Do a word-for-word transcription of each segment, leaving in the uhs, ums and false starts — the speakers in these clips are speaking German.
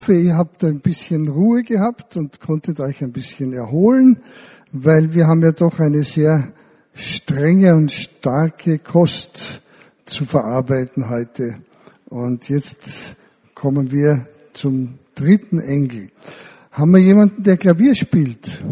Ich hoffe, ihr habt ein bisschen Ruhe gehabt und konntet euch ein bisschen erholen, weil wir haben ja doch eine sehr strenge und starke Kost zu verarbeiten heute. Und jetzt kommen wir zum dritten Engel. Haben wir jemanden, der Klavier spielt?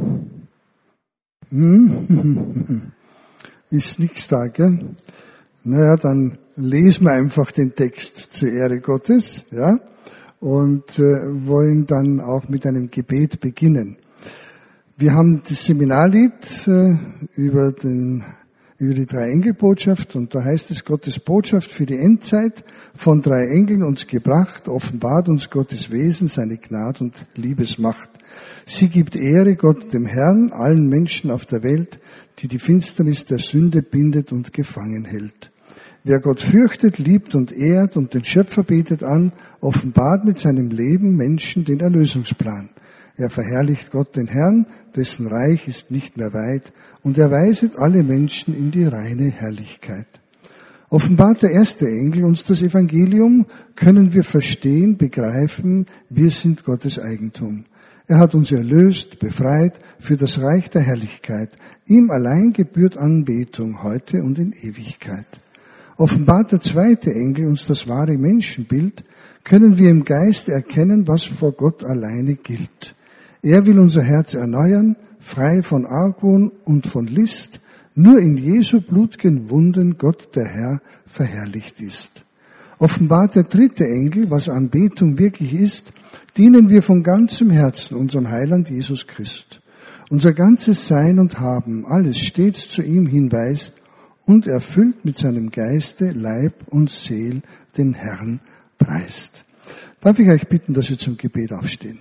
Hm? Ist nichts da, gell? Naja, dann lesen wir einfach den Text zur Ehre Gottes, ja? Und äh, wollen dann auch mit einem Gebet beginnen. Wir haben das Seminarlied äh, über den über die drei Engelbotschaft, und da heißt es: Gottes Botschaft für die Endzeit, von drei Engeln uns gebracht, offenbart uns Gottes Wesen, seine Gnade und Liebesmacht. Sie gibt Ehre Gott dem Herrn, allen Menschen auf der Welt, die die Finsternis der Sünde bindet und gefangen hält. Wer Gott fürchtet, liebt und ehrt und den Schöpfer betet an, offenbart mit seinem Leben Menschen den Erlösungsplan. Er verherrlicht Gott den Herrn, dessen Reich ist nicht mehr weit, und er weiset alle Menschen in die reine Herrlichkeit. Offenbart der erste Engel uns das Evangelium, können wir verstehen, begreifen, wir sind Gottes Eigentum. Er hat uns erlöst, befreit für das Reich der Herrlichkeit. Ihm allein gebührt Anbetung heute und in Ewigkeit. Offenbart der zweite Engel uns das wahre Menschenbild, können wir im Geist erkennen, was vor Gott alleine gilt. Er will unser Herz erneuern, frei von Argwohn und von List, nur in Jesu blut'gen Wunden Gott der Herr verherrlicht ist. Offenbart der dritte Engel, was Anbetung wirklich ist, dienen wir von ganzem Herzen unserem Heiland Jesus Christ. Unser ganzes Sein und Haben, alles stets zu ihm hinweist und erfüllt mit seinem Geiste, Leib und Seel den Herrn preist. Darf ich euch bitten, dass wir zum Gebet aufstehen?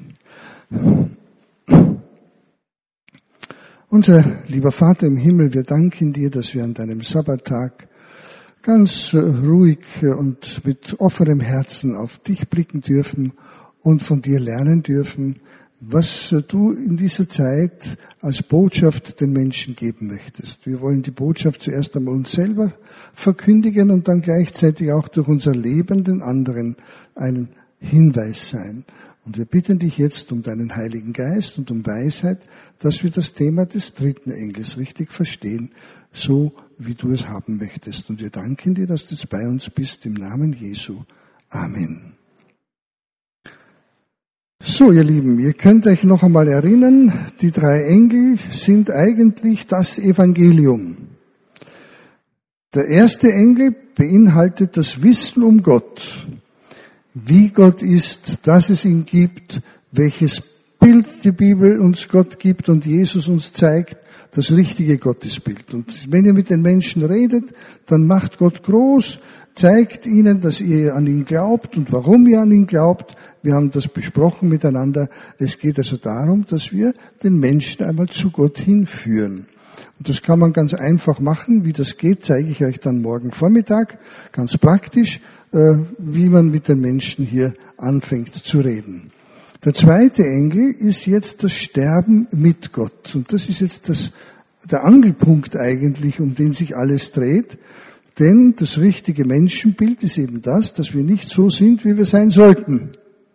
Unser lieber Vater im Himmel, wir danken dir, dass wir an deinem Sabbattag ganz ruhig und mit offenem Herzen auf dich blicken dürfen und von dir lernen dürfen, was du in dieser Zeit als Botschaft den Menschen geben möchtest. Wir wollen die Botschaft zuerst einmal uns selber verkündigen und dann gleichzeitig auch durch unser Leben den anderen einen Hinweis sein. Und wir bitten dich jetzt um deinen Heiligen Geist und um Weisheit, dass wir das Thema des dritten Engels richtig verstehen, so wie du es haben möchtest. Und wir danken dir, dass du jetzt bei uns bist, im Namen Jesu. Amen. So, ihr Lieben, ihr könnt euch noch einmal erinnern, die drei Engel sind eigentlich das Evangelium. Der erste Engel beinhaltet das Wissen um Gott, wie Gott ist, dass es ihn gibt, welches Bild die Bibel uns Gott gibt und Jesus uns zeigt, das richtige Gottesbild. Und wenn ihr mit den Menschen redet, dann macht Gott groß, zeigt ihnen, dass ihr an ihn glaubt und warum ihr an ihn glaubt. Wir haben das besprochen miteinander. Es geht also darum, dass wir den Menschen einmal zu Gott hinführen. Und das kann man ganz einfach machen. Wie das geht, zeige ich euch dann morgen Vormittag, ganz praktisch, wie man mit den Menschen hier anfängt zu reden. Der zweite Engel ist jetzt das Sterben mit Gott. Und das ist jetzt das, der Angelpunkt eigentlich, um den sich alles dreht. Denn das richtige Menschenbild ist eben das, dass wir nicht so sind, wie wir sein sollten.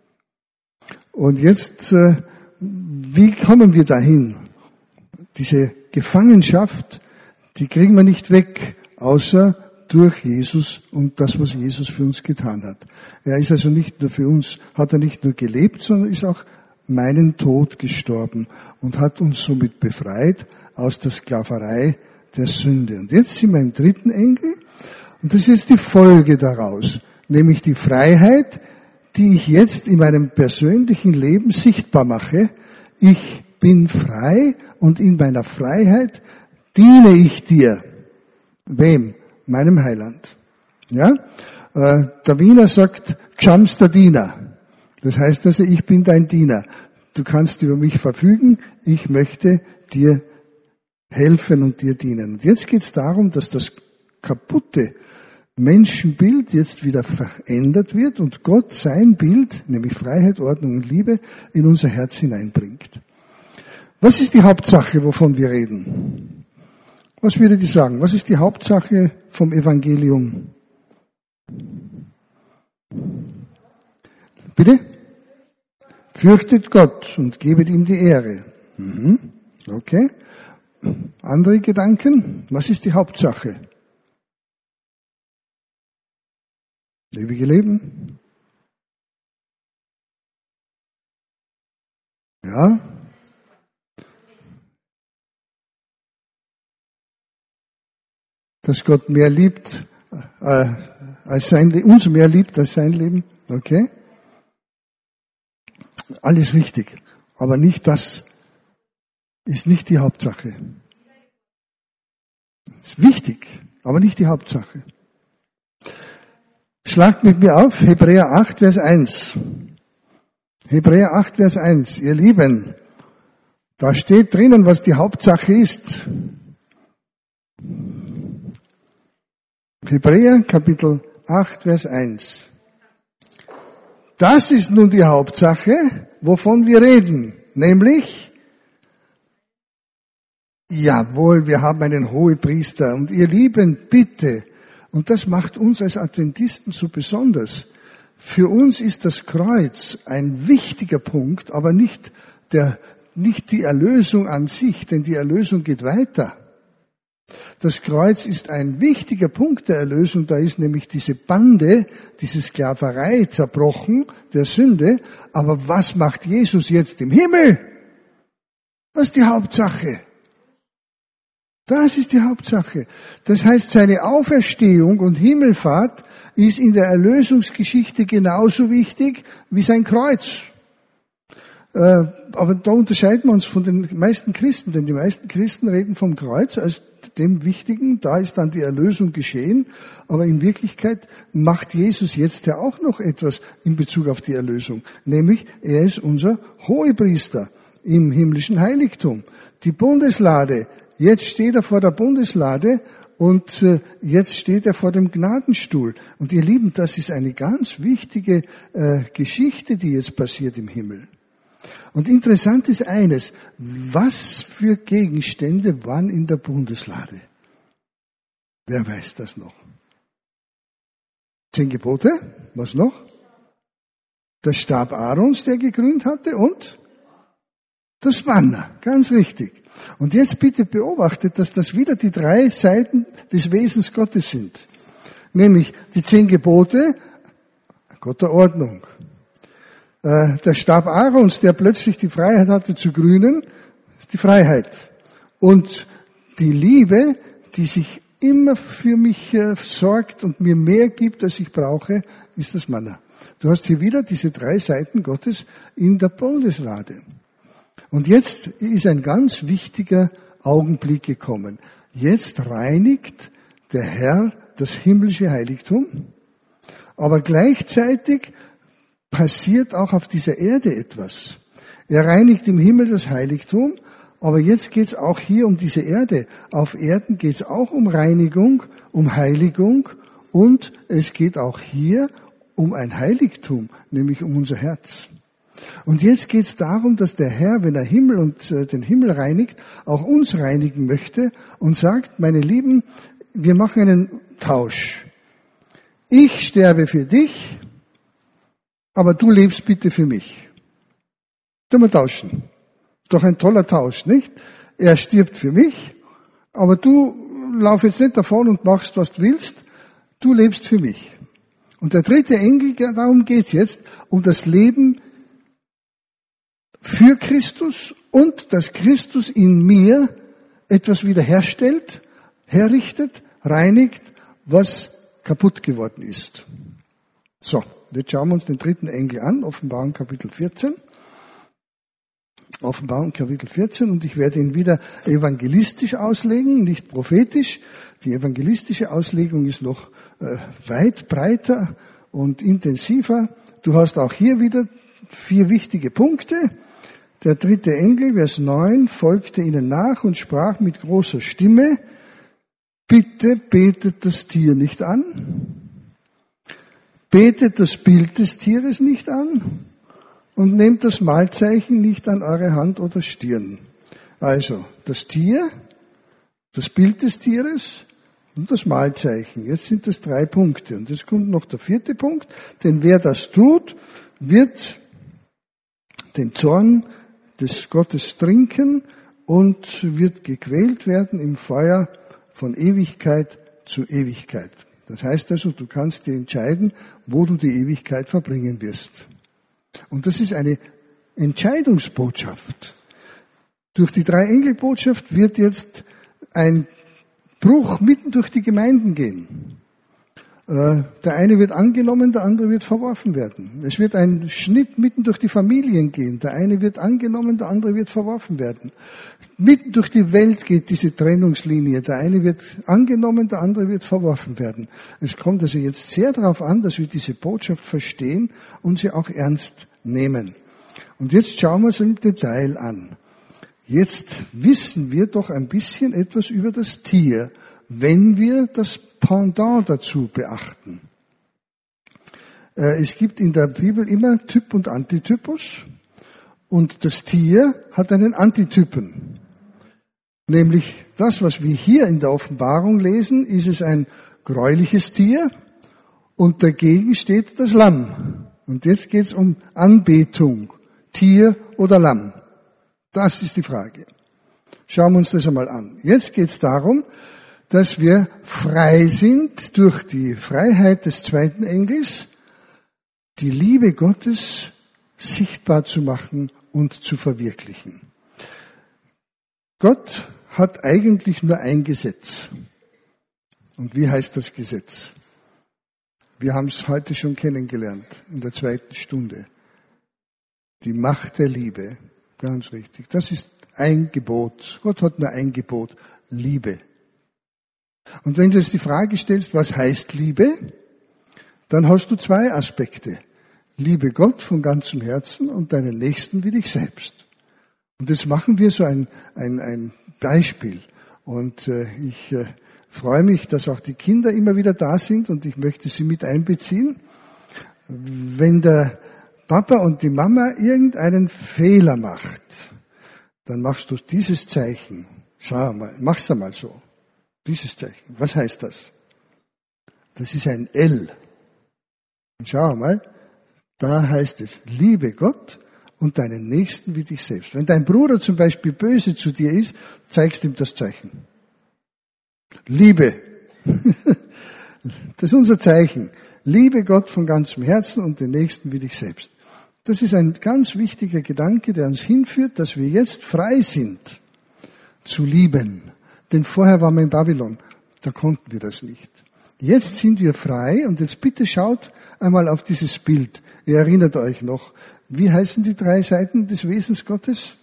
Und jetzt, äh, wie kommen wir dahin? Diese Gefangenschaft, die kriegen wir nicht weg, außer durch Jesus und das, was Jesus für uns getan hat. Er ist also nicht nur für uns, hat er nicht nur gelebt, sondern ist auch meinen Tod gestorben und hat uns somit befreit aus der Sklaverei der Sünde. Und jetzt sind wir im dritten Engel. Und das ist jetzt die Folge daraus, nämlich die Freiheit, die ich jetzt in meinem persönlichen Leben sichtbar mache. Ich bin frei und in meiner Freiheit diene ich dir. Wem? Meinem Heiland. Ja? Äh, der Wiener sagt, gschamster Diener. Das heißt also, ich bin dein Diener. Du kannst über mich verfügen, ich möchte dir helfen und dir dienen. Und jetzt geht es darum, dass das kaputte Menschenbild jetzt wieder verändert wird und Gott sein Bild, nämlich Freiheit, Ordnung und Liebe, in unser Herz hineinbringt. Was ist die Hauptsache, wovon wir reden? Was würde ich sagen? Was ist die Hauptsache vom Evangelium? Bitte? Fürchtet Gott und gebet ihm die Ehre. Mhm. Okay. Andere Gedanken? Was ist die Hauptsache? Ewige Leben? Ja? Dass Gott mehr liebt äh, als sein Leben, uns mehr liebt als sein Leben. Okay? Alles richtig. Aber nicht das ist nicht die Hauptsache. Ist wichtig, aber nicht die Hauptsache. Schlagt mit mir auf, Hebräer acht, Vers eins. Hebräer acht, Vers eins. Ihr Lieben, da steht drinnen, was die Hauptsache ist. Hebräer, Kapitel acht, Vers eins. Das ist nun die Hauptsache, wovon wir reden. Nämlich, jawohl, wir haben einen Hohepriester. Und ihr Lieben, bitte, und das macht uns als Adventisten so besonders. Für uns ist das Kreuz ein wichtiger Punkt, aber nicht der, nicht die Erlösung an sich, denn die Erlösung geht weiter. Das Kreuz ist ein wichtiger Punkt der Erlösung, da ist nämlich diese Bande, diese Sklaverei zerbrochen, der Sünde. Aber was macht Jesus jetzt im Himmel? Das ist die Hauptsache. Das ist die Hauptsache. Das heißt, seine Auferstehung und Himmelfahrt ist in der Erlösungsgeschichte genauso wichtig wie sein Kreuz. Aber da unterscheiden wir uns von den meisten Christen, denn die meisten Christen reden vom Kreuz als dem Wichtigen, da ist dann die Erlösung geschehen, aber in Wirklichkeit macht Jesus jetzt ja auch noch etwas in Bezug auf die Erlösung, nämlich er ist unser Hohepriester im himmlischen Heiligtum. Die Bundeslade, jetzt steht er vor der Bundeslade und jetzt steht er vor dem Gnadenstuhl. Und ihr Lieben, das ist eine ganz wichtige äh, Geschichte, die jetzt passiert im Himmel. Und interessant ist eines, was für Gegenstände waren in der Bundeslade? Wer weiß das noch? Zehn Gebote, was noch? Der Stab Aarons, der gegrünt hatte, und das Manna, ganz richtig. Und jetzt bitte beobachtet, dass das wieder die drei Seiten des Wesens Gottes sind. Nämlich die zehn Gebote, Gott der Ordnung. Der Stab Aarons, der plötzlich die Freiheit hatte zu grünen, ist die Freiheit. Und die Liebe, die sich immer für mich äh, sorgt und mir mehr gibt, als ich brauche, ist das Manna. Du hast hier wieder diese drei Seiten Gottes in der Bundeslade. Und jetzt ist ein ganz wichtiger Augenblick gekommen. Jetzt reinigt der Herr das himmlische Heiligtum, aber gleichzeitig passiert auch auf dieser Erde etwas. Er reinigt im Himmel das Heiligtum, aber jetzt geht es auch hier um diese Erde. Auf Erden geht es auch um Reinigung, um Heiligung und es geht auch hier um ein Heiligtum, nämlich um unser Herz. Und jetzt geht es darum, dass der Herr, wenn er Himmel und äh, den Himmel reinigt, auch uns reinigen möchte und sagt, meine Lieben, wir machen einen Tausch. Ich sterbe für dich, aber du lebst bitte für mich. Tun wir tauschen. Doch ein toller Tausch, nicht? Er stirbt für mich, aber du lauf jetzt nicht davon und machst, was du willst. Du lebst für mich. Und der dritte Engel, darum geht's jetzt, um das Leben für Christus und dass Christus in mir etwas wiederherstellt, herrichtet, reinigt, was kaputt geworden ist. So. Jetzt schauen wir uns den dritten Engel an, Offenbarung Kapitel vierzehn. Offenbarung Kapitel vierzehn, und ich werde ihn wieder evangelistisch auslegen, nicht prophetisch. Die evangelistische Auslegung ist noch äh, weit breiter und intensiver. Du hast auch hier wieder vier wichtige Punkte. Der dritte Engel, Vers neun, folgte ihnen nach und sprach mit großer Stimme, bitte betet das Tier nicht an. Betet das Bild des Tieres nicht an und nehmt das Mahlzeichen nicht an eure Hand oder Stirn. Also, das Tier, das Bild des Tieres und das Mahlzeichen. Jetzt sind das drei Punkte. Und jetzt kommt noch der vierte Punkt. Denn wer das tut, wird den Zorn des Gottes trinken und wird gequält werden im Feuer von Ewigkeit zu Ewigkeit. Das heißt also, du kannst dir entscheiden, wo du die Ewigkeit verbringen wirst. Und das ist eine Entscheidungsbotschaft. Durch die Drei-Engel-Botschaft wird jetzt ein Bruch mitten durch die Gemeinden gehen. Der eine wird angenommen, der andere wird verworfen werden. Es wird ein Schnitt mitten durch die Familien gehen. Der eine wird angenommen, der andere wird verworfen werden. Mitten durch die Welt geht diese Trennungslinie. Der eine wird angenommen, der andere wird verworfen werden. Es kommt also jetzt sehr darauf an, dass wir diese Botschaft verstehen und sie auch ernst nehmen. Und jetzt schauen wir es im Detail an. Jetzt wissen wir doch ein bisschen etwas über das Tier, wenn wir das Pendant dazu beachten. Es gibt in der Bibel immer Typ und Antitypus und das Tier hat einen Antitypen. Nämlich das, was wir hier in der Offenbarung lesen, ist es ein gräuliches Tier und dagegen steht das Lamm. Und jetzt geht es um Anbetung, Tier oder Lamm. Das ist die Frage. Schauen wir uns das einmal an. Jetzt geht es darum, dass wir frei sind durch die Freiheit des zweiten Engels, die Liebe Gottes sichtbar zu machen und zu verwirklichen. Gott hat eigentlich nur ein Gesetz. Und wie heißt das Gesetz? Wir haben es heute schon kennengelernt, in der zweiten Stunde. Die Macht der Liebe. Ganz richtig. Das ist ein Gebot. Gott hat nur ein Gebot. Liebe. Und wenn du jetzt die Frage stellst, was heißt Liebe, dann hast du zwei Aspekte. Liebe Gott von ganzem Herzen und deinen Nächsten wie dich selbst. Und jetzt machen wir so ein, ein, ein Beispiel. Und äh, ich äh, freue mich, dass auch die Kinder immer wieder da sind und ich möchte sie mit einbeziehen. Wenn der Papa und die Mama irgendeinen Fehler macht, dann machst du dieses Zeichen. Schau mal, mach's einmal so. Dieses Zeichen. Was heißt das? Das ist ein L. Und schau mal, da heißt es, liebe Gott und deinen Nächsten wie dich selbst. Wenn dein Bruder zum Beispiel böse zu dir ist, zeigst ihm das Zeichen. Liebe. Das ist unser Zeichen. Liebe Gott von ganzem Herzen und den Nächsten wie dich selbst. Das ist ein ganz wichtiger Gedanke, der uns hinführt, dass wir jetzt frei sind zu lieben. Denn vorher waren wir in Babylon, da konnten wir das nicht. Jetzt sind wir frei und jetzt bitte schaut einmal auf dieses Bild. Ihr erinnert euch noch, wie heißen die drei Seiten des Wesens Gottes?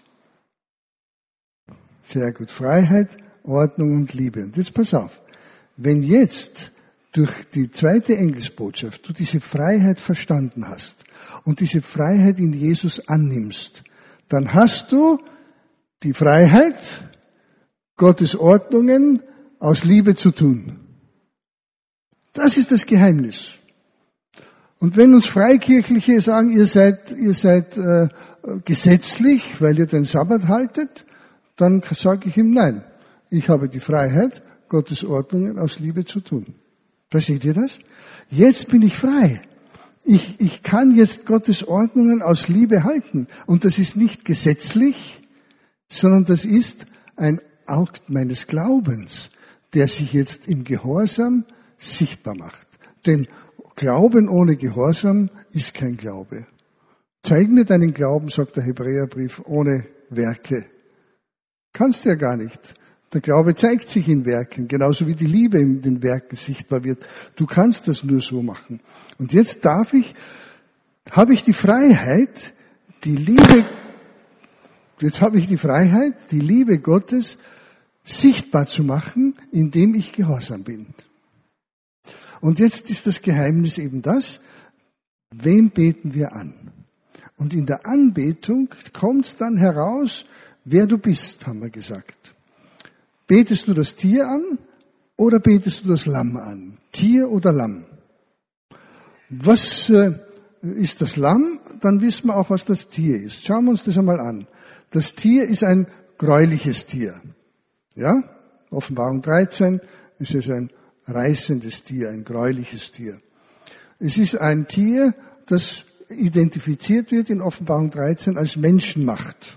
Sehr gut. Freiheit, Ordnung und Liebe. Und jetzt pass auf. Wenn jetzt durch die zweite Engelsbotschaft du diese Freiheit verstanden hast und diese Freiheit in Jesus annimmst, dann hast du die Freiheit, Gottes Ordnungen aus Liebe zu tun. Das ist das Geheimnis. Und wenn uns Freikirchliche sagen, ihr seid, ihr seid äh, gesetzlich, weil ihr den Sabbat haltet, dann sage ich ihm nein. Ich habe die Freiheit, Gottes Ordnungen aus Liebe zu tun. Versteht ihr das? Jetzt bin ich frei. Ich, ich kann jetzt Gottes Ordnungen aus Liebe halten. Und das ist nicht gesetzlich, sondern das ist ein Akt meines Glaubens, der sich jetzt im Gehorsam sichtbar macht. Denn Glauben ohne Gehorsam ist kein Glaube. Zeig mir deinen Glauben, sagt der Hebräerbrief, ohne Werke. Kannst du ja gar nicht. Der Glaube zeigt sich in Werken, genauso wie die Liebe in den Werken sichtbar wird. Du kannst das nur so machen. Und jetzt darf ich, habe ich die Freiheit, die Liebe, jetzt habe ich die Freiheit, die Liebe Gottes sichtbar zu machen, indem ich gehorsam bin. Und jetzt ist das Geheimnis eben das, wem beten wir an? Und in der Anbetung kommt es dann heraus, wer du bist, haben wir gesagt. Betest du das Tier an oder betest du das Lamm an? Tier oder Lamm? Was äh, ist das Lamm? Dann wissen wir auch, was das Tier ist. Schauen wir uns das einmal an. Das Tier ist ein gräuliches Tier. Ja? Offenbarung dreizehn ist es ein reißendes Tier, ein gräuliches Tier. Es ist ein Tier, das identifiziert wird in Offenbarung dreizehn als Menschenmacht.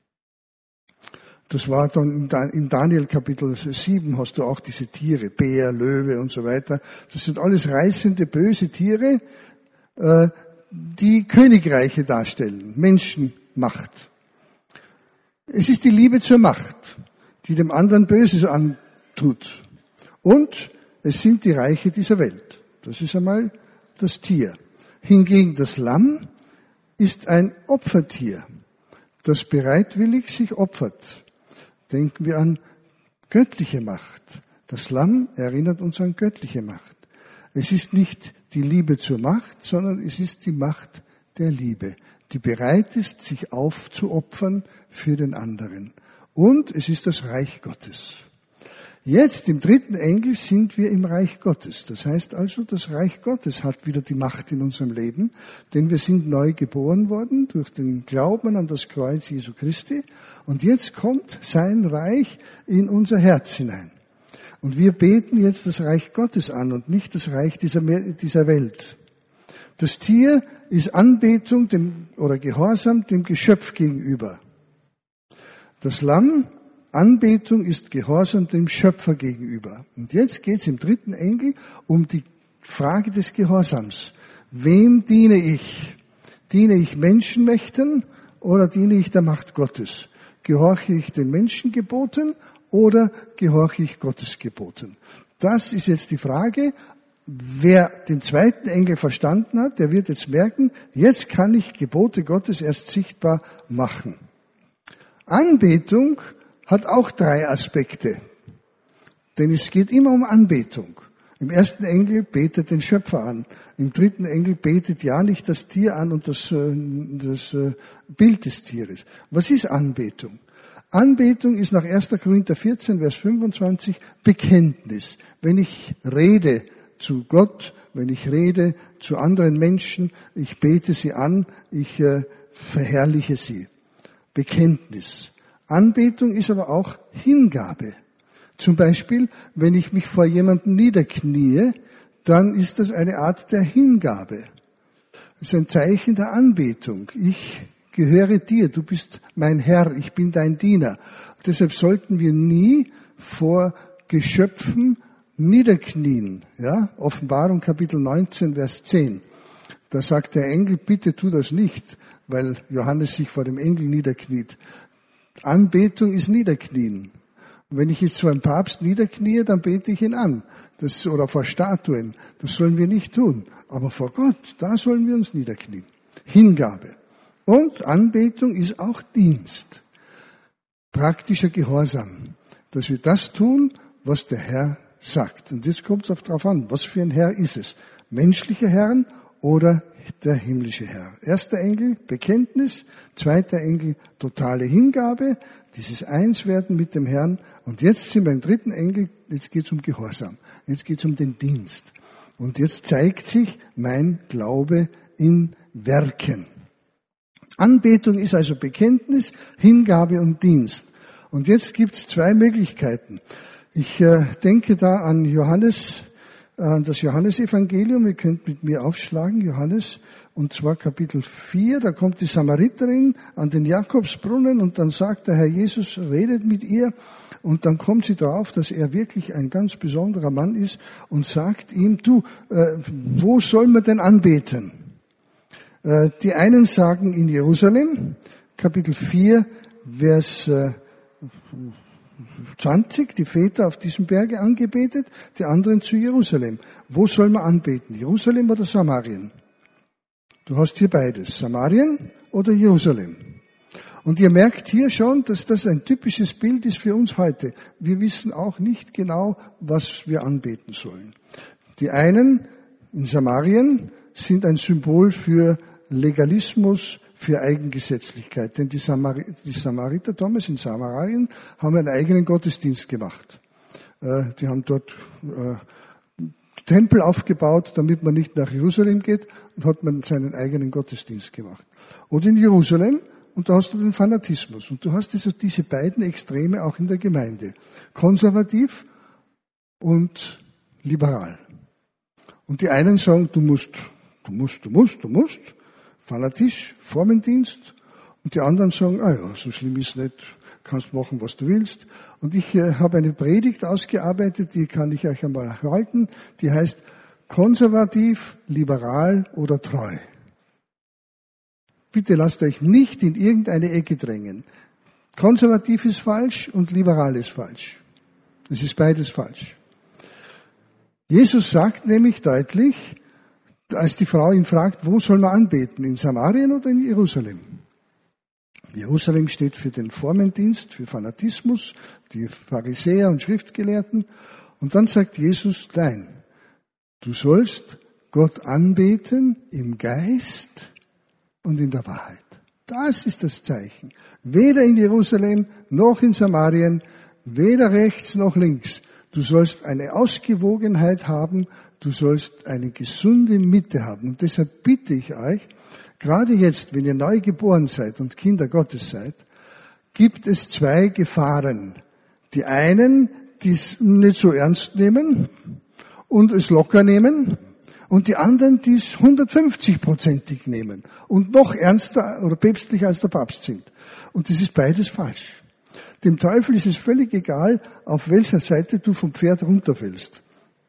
Das war dann in Daniel Kapitel sieben, hast du auch diese Tiere, Bär, Löwe und so weiter. Das sind alles reißende, böse Tiere, die Königreiche darstellen, Menschenmacht. Es ist die Liebe zur Macht, die dem anderen Böses antut. Und es sind die Reiche dieser Welt. Das ist einmal das Tier. Hingegen das Lamm ist ein Opfertier, das bereitwillig sich opfert. Denken wir an göttliche Macht. Das Lamm erinnert uns an göttliche Macht. Es ist nicht die Liebe zur Macht, sondern es ist die Macht der Liebe, die bereit ist, sich aufzuopfern für den anderen. Und es ist das Reich Gottes. Jetzt im dritten Engel sind wir im Reich Gottes. Das heißt also, das Reich Gottes hat wieder die Macht in unserem Leben, denn wir sind neu geboren worden durch den Glauben an das Kreuz Jesu Christi. Und jetzt kommt sein Reich in unser Herz hinein. Und wir beten jetzt das Reich Gottes an und nicht das Reich dieser, dieser Welt. Das Tier ist Anbetung dem, oder Gehorsam dem Geschöpf gegenüber. Das Lamm, Anbetung ist Gehorsam dem Schöpfer gegenüber. Und jetzt geht es im dritten Engel um die Frage des Gehorsams. Wem diene ich? Diene ich Menschenmächten oder diene ich der Macht Gottes? Gehorche ich den Menschengeboten oder gehorche ich Gottes Geboten? Das ist jetzt die Frage. Wer den zweiten Engel verstanden hat, der wird jetzt merken, jetzt kann ich Gebote Gottes erst sichtbar machen. Anbetung hat auch drei Aspekte. Denn es geht immer um Anbetung. Im ersten Engel betet den Schöpfer an. Im dritten Engel betet ja nicht das Tier an und das, das Bild des Tieres. Was ist Anbetung? Anbetung ist nach erster Korinther vierzehn, Vers fünfundzwanzig Bekenntnis. Wenn ich rede zu Gott, wenn ich rede zu anderen Menschen, ich bete sie an, ich äh, verherrliche sie. Bekenntnis. Anbetung ist aber auch Hingabe. Zum Beispiel, wenn ich mich vor jemandem niederknie, dann ist das eine Art der Hingabe. Das ist ein Zeichen der Anbetung. Ich gehöre dir, du bist mein Herr, ich bin dein Diener. Deshalb sollten wir nie vor Geschöpfen niederknien. Ja? Offenbarung Kapitel neunzehn, Vers zehn. Da sagt der Engel, bitte tu das nicht, weil Johannes sich vor dem Engel niederkniet. Anbetung ist Niederknien. Und wenn ich jetzt vor einem Papst niederknie, dann bete ich ihn an. Das, oder vor Statuen. Das sollen wir nicht tun. Aber vor Gott, da sollen wir uns niederknien. Hingabe. Und Anbetung ist auch Dienst. Praktischer Gehorsam. Dass wir das tun, was der Herr sagt. Und jetzt kommt es darauf an, was für ein Herr ist es? Menschlicher Herr oder der himmlische Herr? Erster Engel, Bekenntnis. Zweiter Engel, totale Hingabe. Dieses Einswerden mit dem Herrn. Und jetzt sind wir im dritten Engel, jetzt geht es um Gehorsam. Jetzt geht es um den Dienst. Und jetzt zeigt sich mein Glaube in Werken. Anbetung ist also Bekenntnis, Hingabe und Dienst. Und jetzt gibt es zwei Möglichkeiten. Ich äh, denke da an Johannes, an das Johannesevangelium. Ihr könnt mit mir aufschlagen, Johannes, und zwar Kapitel vier. Da kommt die Samariterin an den Jakobsbrunnen und dann sagt der Herr Jesus, redet mit ihr. Und dann kommt sie darauf, dass er wirklich ein ganz besonderer Mann ist und sagt ihm, du, äh, wo soll man denn anbeten? Äh, die einen sagen in Jerusalem, Kapitel vier, Vers äh, zwanzig, die Väter auf diesem Berge angebetet, die anderen zu Jerusalem. Wo soll man anbeten? Jerusalem oder Samarien? Du hast hier beides, Samarien oder Jerusalem. Und ihr merkt hier schon, dass das ein typisches Bild ist für uns heute. Wir wissen auch nicht genau, was wir anbeten sollen. Die einen in Samarien sind ein Symbol für Legalismus, für Eigengesetzlichkeit. Denn die, Samari- die Samariter damals in Samarien haben einen eigenen Gottesdienst gemacht. Äh, die haben dort äh, Tempel aufgebaut, damit man nicht nach Jerusalem geht, und hat man seinen eigenen Gottesdienst gemacht. Und in Jerusalem, und da hast du den Fanatismus. Und du hast diese, diese beiden Extreme auch in der Gemeinde. Konservativ und liberal. Und die einen sagen, du musst, du musst, du musst, du musst. fanatisch, Formendienst, und die anderen sagen, ah ja, so schlimm ist nicht, kannst machen, was du willst. Und ich äh, habe eine Predigt ausgearbeitet, die kann ich euch einmal halten, die heißt konservativ, liberal oder treu. Bitte lasst euch nicht in irgendeine Ecke drängen. Konservativ ist falsch und liberal ist falsch. Es ist beides falsch. Jesus sagt nämlich deutlich, als die Frau ihn fragt, wo soll man anbeten? In Samarien oder in Jerusalem? Jerusalem steht für den Formendienst, für Fanatismus, die Pharisäer und Schriftgelehrten. Und dann sagt Jesus, nein, du sollst Gott anbeten im Geist und in der Wahrheit. Das ist das Zeichen. Weder in Jerusalem noch in Samarien, weder rechts noch links. Du sollst eine Ausgewogenheit haben, du sollst eine gesunde Mitte haben. Und deshalb bitte ich euch, gerade jetzt, wenn ihr neu geboren seid und Kinder Gottes seid, gibt es zwei Gefahren. Die einen, die es nicht so ernst nehmen und es locker nehmen, und die anderen, die es hundertfünfzig-prozentig nehmen und noch ernster oder päpstlicher als der Papst sind. Und das ist beides falsch. Dem Teufel ist es völlig egal, auf welcher Seite du vom Pferd runterfällst.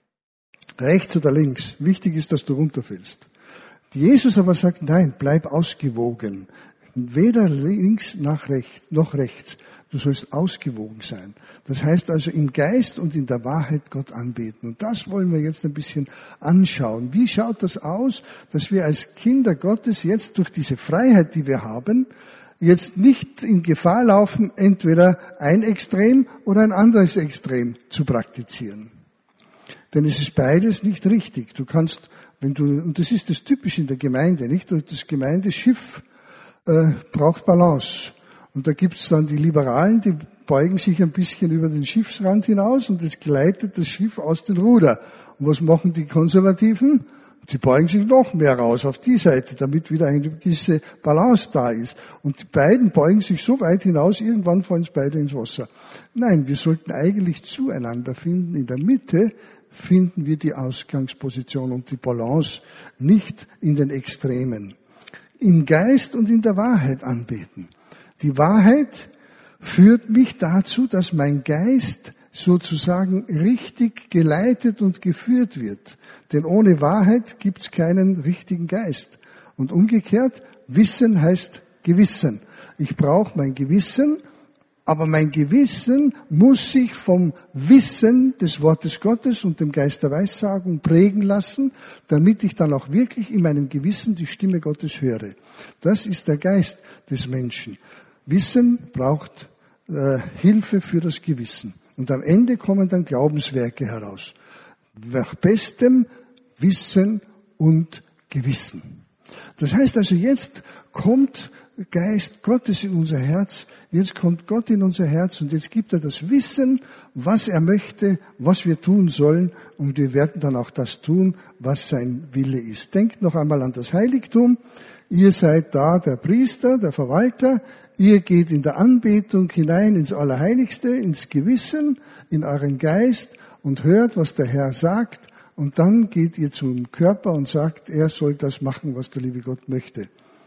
Rechts oder links. Wichtig ist, dass du runterfällst. Jesus aber sagt, nein, bleib ausgewogen. Weder links nach rechts, noch rechts. Du sollst ausgewogen sein. Das heißt also im Geist und in der Wahrheit Gott anbeten. Und das wollen wir jetzt ein bisschen anschauen. Wie schaut das aus, dass wir als Kinder Gottes jetzt durch diese Freiheit, die wir haben, jetzt nicht in Gefahr laufen, entweder ein Extrem oder ein anderes Extrem zu praktizieren. Denn es ist beides nicht richtig. Du kannst, wenn du, und das ist das Typische in der Gemeinde, nicht? Das Gemeindeschiff äh, braucht Balance. Und da gibt's dann die Liberalen, die beugen sich ein bisschen über den Schiffsrand hinaus und es gleitet das Schiff aus dem Ruder. Und was machen die Konservativen? Sie beugen sich noch mehr raus auf die Seite, damit wieder eine gewisse Balance da ist. Und die beiden beugen sich so weit hinaus, irgendwann fallen es beide ins Wasser. Nein, wir sollten eigentlich zueinander finden. In der Mitte finden wir die Ausgangsposition und die Balance, nicht in den Extremen. Im Geist und in der Wahrheit anbeten. Die Wahrheit führt mich dazu, dass mein Geist sozusagen richtig geleitet und geführt wird. Denn ohne Wahrheit gibt's keinen richtigen Geist. Und umgekehrt, Wissen heißt Gewissen. Ich brauche mein Gewissen, aber mein Gewissen muss sich vom Wissen des Wortes Gottes und dem Geist der Weissagung prägen lassen, damit ich dann auch wirklich in meinem Gewissen die Stimme Gottes höre. Das ist der Geist des Menschen. Wissen braucht äh, Hilfe für das Gewissen. Und am Ende kommen dann Glaubenswerke heraus. Nach bestem Wissen und Gewissen. Das heißt also, jetzt kommt Geist Gottes in unser Herz, jetzt kommt Gott in unser Herz und jetzt gibt er das Wissen, was er möchte, was wir tun sollen, und wir werden dann auch das tun, was sein Wille ist. Denkt noch einmal an das Heiligtum. Ihr seid da der Priester, der Verwalter. Ihr geht in der Anbetung hinein ins Allerheiligste, ins Gewissen, in euren Geist und hört, was der Herr sagt. Und dann geht ihr zum Körper und sagt, er soll das machen, was der liebe Gott möchte.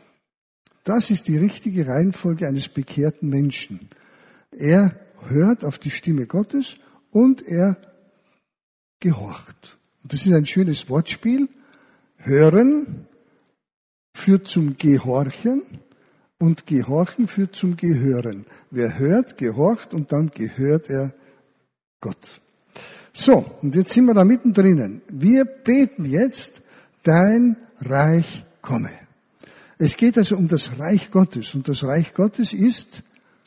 Das ist die richtige Reihenfolge eines bekehrten Menschen. Er hört auf die Stimme Gottes und er gehorcht. Und das ist ein schönes Wortspiel. Hören führt zum Gehorchen. Und Gehorchen führt zum Gehören. Wer hört, gehorcht und dann gehört er Gott. So, und jetzt sind wir da mittendrin. Wir beten jetzt, dein Reich komme. Es geht also um das Reich Gottes. Und das Reich Gottes ist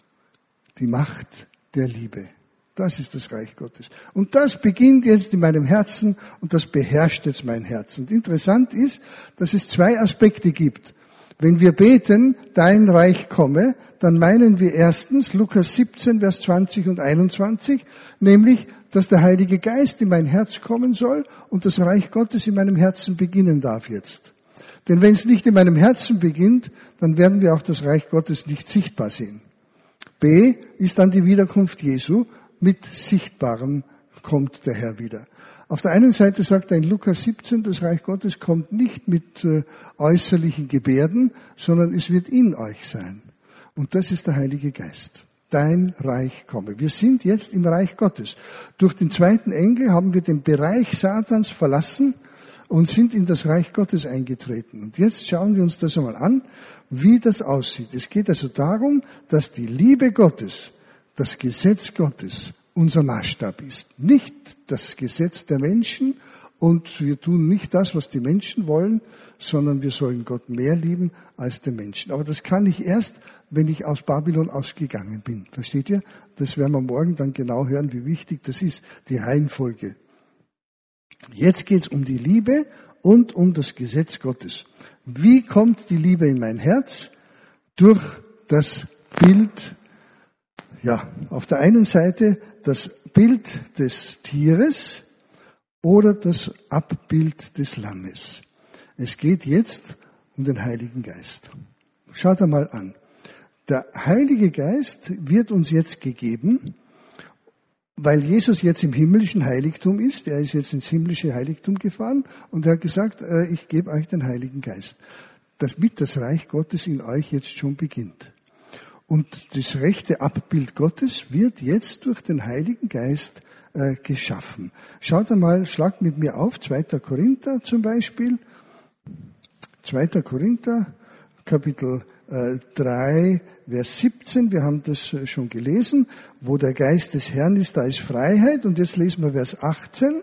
die Macht der Liebe. Das ist das Reich Gottes. Und das beginnt jetzt in meinem Herzen und das beherrscht jetzt mein Herz. Und interessant ist, dass es zwei Aspekte gibt. Wenn wir beten, dein Reich komme, dann meinen wir erstens Lukas siebzehn, Vers zwanzig und einundzwanzig, nämlich, dass der Heilige Geist in mein Herz kommen soll und das Reich Gottes in meinem Herzen beginnen darf jetzt. Denn wenn es nicht in meinem Herzen beginnt, dann werden wir auch das Reich Gottes nicht sichtbar sehen. B ist dann die Wiederkunft Jesu, mit Sichtbarem kommt der Herr wieder. Auf der einen Seite sagt er in Lukas siebzehn, das Reich Gottes kommt nicht mit äh, äußerlichen Gebärden, sondern es wird in euch sein. Und das ist der Heilige Geist. Dein Reich komme. Wir sind jetzt im Reich Gottes. Durch den zweiten Engel haben wir den Bereich Satans verlassen und sind in das Reich Gottes eingetreten. Und jetzt schauen wir uns das einmal an, wie das aussieht. Es geht also darum, dass die Liebe Gottes, das Gesetz Gottes, unser Maßstab ist. Nicht das Gesetz der Menschen und wir tun nicht das, was die Menschen wollen, sondern wir sollen Gott mehr lieben als den Menschen. Aber das kann ich erst, wenn ich aus Babylon ausgegangen bin. Versteht ihr? Das werden wir morgen dann genau hören, wie wichtig das ist, die Reihenfolge. Jetzt geht es um die Liebe und um das Gesetz Gottes. Wie kommt die Liebe in mein Herz? Durch das Bild, ja, auf der einen Seite das Bild des Tieres oder das Abbild des Lammes. Es geht jetzt um den Heiligen Geist. Schaut einmal an. Der Heilige Geist wird uns jetzt gegeben, weil Jesus jetzt im himmlischen Heiligtum ist. Er ist jetzt ins himmlische Heiligtum gefahren und er hat gesagt, ich gebe euch den Heiligen Geist, damit das Reich Gottes in euch jetzt schon beginnt. Und das rechte Abbild Gottes wird jetzt durch den Heiligen Geist äh, geschaffen. Schaut einmal, schlagt mit mir auf, zweiter Korinther zum Beispiel. zweiter Korinther, Kapitel äh, drei, Vers siebzehn, wir haben das äh, schon gelesen. Wo der Geist des Herrn ist, da ist Freiheit. Und jetzt lesen wir Vers achtzehn.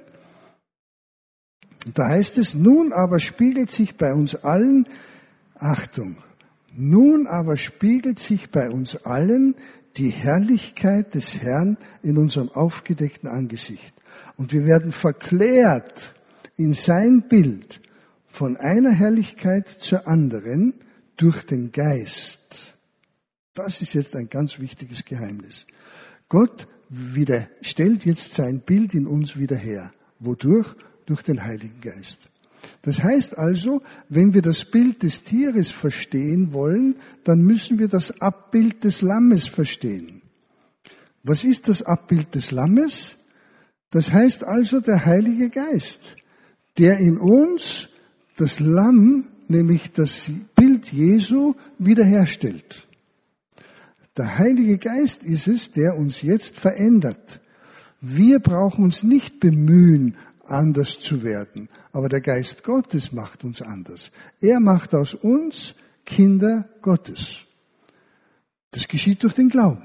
Da heißt es, nun aber spiegelt sich bei uns allen, Achtung, nun aber spiegelt sich bei uns allen die Herrlichkeit des Herrn in unserem aufgedeckten Angesicht. Und wir werden verklärt in sein Bild von einer Herrlichkeit zur anderen durch den Geist. Das ist jetzt ein ganz wichtiges Geheimnis. Gott wieder, stellt jetzt sein Bild in uns wieder her. Wodurch? Durch den Heiligen Geist. Das heißt also, wenn wir das Bild des Tieres verstehen wollen, dann müssen wir das Abbild des Lammes verstehen. Was ist das Abbild des Lammes? Das heißt also der Heilige Geist, der in uns das Lamm, nämlich das Bild Jesu, wiederherstellt. Der Heilige Geist ist es, der uns jetzt verändert. Wir brauchen uns nicht bemühen, anders zu werden. Aber der Geist Gottes macht uns anders. Er macht aus uns Kinder Gottes. Das geschieht durch den Glauben.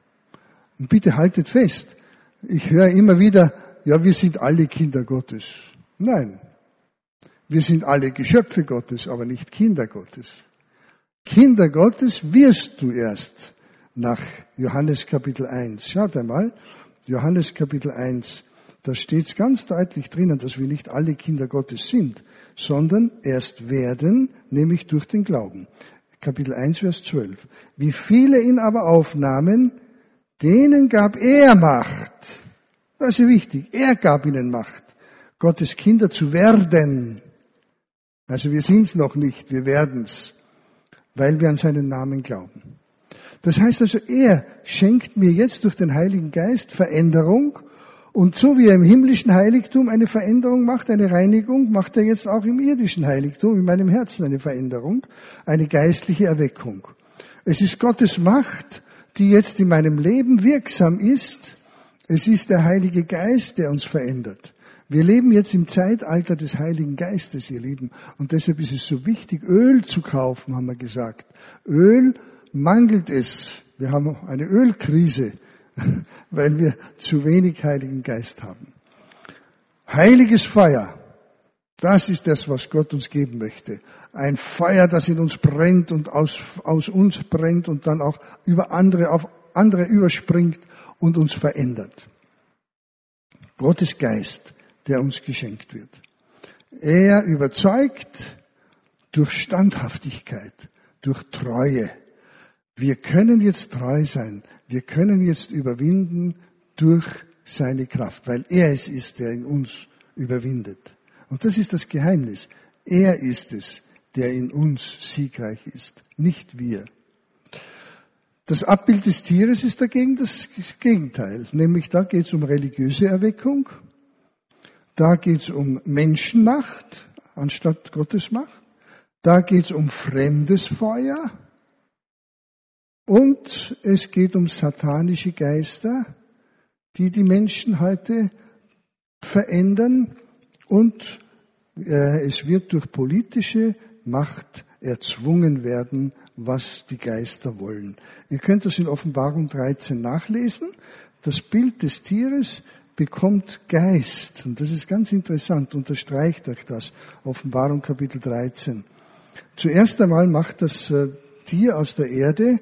Und bitte haltet fest, ich höre immer wieder, ja, wir sind alle Kinder Gottes. Nein, wir sind alle Geschöpfe Gottes, aber nicht Kinder Gottes. Kinder Gottes wirst du erst nach Johannes Kapitel eins. Schaut einmal, Johannes Kapitel eins. Da steht es ganz deutlich drinnen, dass wir nicht alle Kinder Gottes sind, sondern erst werden, nämlich durch den Glauben. Kapitel eins, Vers zwölf. Wie viele ihn aber aufnahmen, denen gab er Macht. Das ist wichtig. Er gab ihnen Macht, Gottes Kinder zu werden. Also wir sind es noch nicht, wir werden es, weil wir an seinen Namen glauben. Das heißt also, er schenkt mir jetzt durch den Heiligen Geist Veränderung. Und so wie er im himmlischen Heiligtum eine Veränderung macht, eine Reinigung, macht er jetzt auch im irdischen Heiligtum, in meinem Herzen eine Veränderung, eine geistliche Erweckung. Es ist Gottes Macht, die jetzt in meinem Leben wirksam ist. Es ist der Heilige Geist, der uns verändert. Wir leben jetzt im Zeitalter des Heiligen Geistes, ihr Lieben. Und deshalb ist es so wichtig, Öl zu kaufen, haben wir gesagt. Öl mangelt es. Wir haben eine Ölkrise, weil wir zu wenig Heiligen Geist haben. Heiliges Feuer, das ist das, was Gott uns geben möchte. Ein Feuer, das in uns brennt und aus, aus uns brennt und dann auch über andere, auf andere überspringt und uns verändert. Gottes Geist, der uns geschenkt wird. Er überzeugt durch Standhaftigkeit, durch Treue. Wir können jetzt treu sein. Wir können jetzt überwinden durch seine Kraft, weil er es ist, der in uns überwindet. Und das ist das Geheimnis. Er ist es, der in uns siegreich ist, nicht wir. Das Abbild des Tieres ist dagegen das Gegenteil, nämlich da geht es um religiöse Erweckung. Da geht es um Menschenmacht anstatt Gottesmacht. Da geht es um fremdes Feuer. Und es geht um satanische Geister, die die Menschen heute verändern. Und äh, es wird durch politische Macht erzwungen werden, was die Geister wollen. Ihr könnt das in Offenbarung dreizehn nachlesen. Das Bild des Tieres bekommt Geist. Und das ist ganz interessant, unterstreicht euch das. Offenbarung Kapitel dreizehn. Zuerst einmal macht das äh, Tier aus der Erde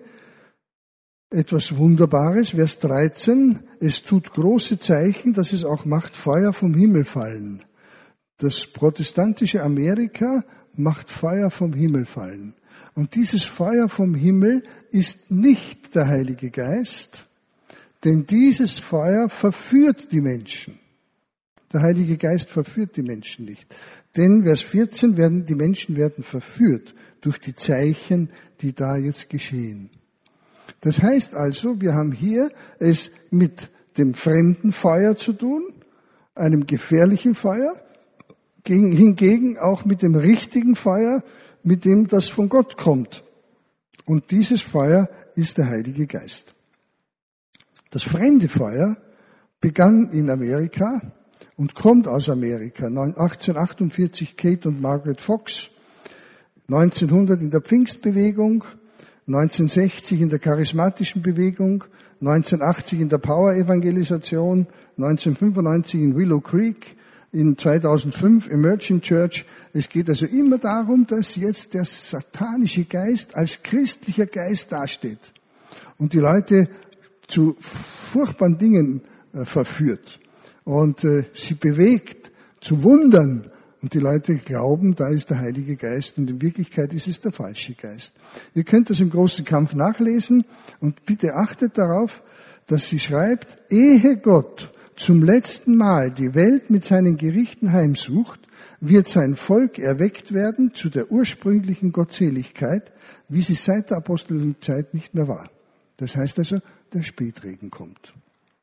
etwas Wunderbares. Vers dreizehn. Es tut große Zeichen, dass es auch macht Feuer vom Himmel fallen. Das protestantische Amerika macht Feuer vom Himmel fallen. Und dieses Feuer vom Himmel ist nicht der Heilige Geist, denn dieses Feuer verführt die Menschen. Der Heilige Geist verführt die Menschen nicht. Denn, Vers vierzehn, werden, die Menschen werden verführt durch die Zeichen, die da jetzt geschehen. Das heißt also, wir haben hier es mit dem fremden Feuer zu tun, einem gefährlichen Feuer, hingegen auch mit dem richtigen Feuer, mit dem das von Gott kommt. Und dieses Feuer ist der Heilige Geist. Das fremde Feuer begann in Amerika und kommt aus Amerika. achtzehnhundertachtundvierzig Kate und Margaret Fox, neunzehnhundert in der Pfingstbewegung, neunzehnhundertsechzig in der charismatischen Bewegung, neunzehnhundertachtzig in der Power-Evangelisation, neunzehnhundertfünfundneunzig in Willow Creek, in zweitausendfünf Emerging Church. Es geht also immer darum, dass jetzt der satanische Geist als christlicher Geist dasteht und die Leute zu furchtbaren Dingen äh, verführt und äh, sie bewegt zu Wundern. Und die Leute glauben, da ist der Heilige Geist und in Wirklichkeit ist es der falsche Geist. Ihr könnt das im großen Kampf nachlesen und bitte achtet darauf, dass sie schreibt, ehe Gott zum letzten Mal die Welt mit seinen Gerichten heimsucht, wird sein Volk erweckt werden zu der ursprünglichen Gottseligkeit, wie sie seit der Apostelzeit nicht mehr war. Das heißt also, der Spätregen kommt.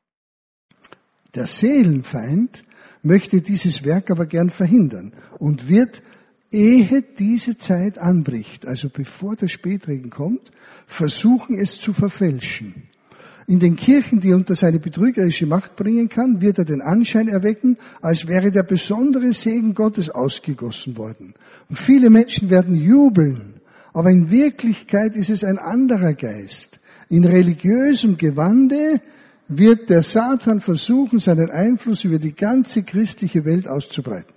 Der Seelenfeind möchte dieses Werk aber gern verhindern und wird, ehe diese Zeit anbricht, also bevor der Spätregen kommt, versuchen es zu verfälschen. In den Kirchen, die er unter seine betrügerische Macht bringen kann, wird er den Anschein erwecken, als wäre der besondere Segen Gottes ausgegossen worden. Und viele Menschen werden jubeln, aber in Wirklichkeit ist es ein anderer Geist. In religiösem Gewande wird der Satan versuchen, seinen Einfluss über die ganze christliche Welt auszubreiten.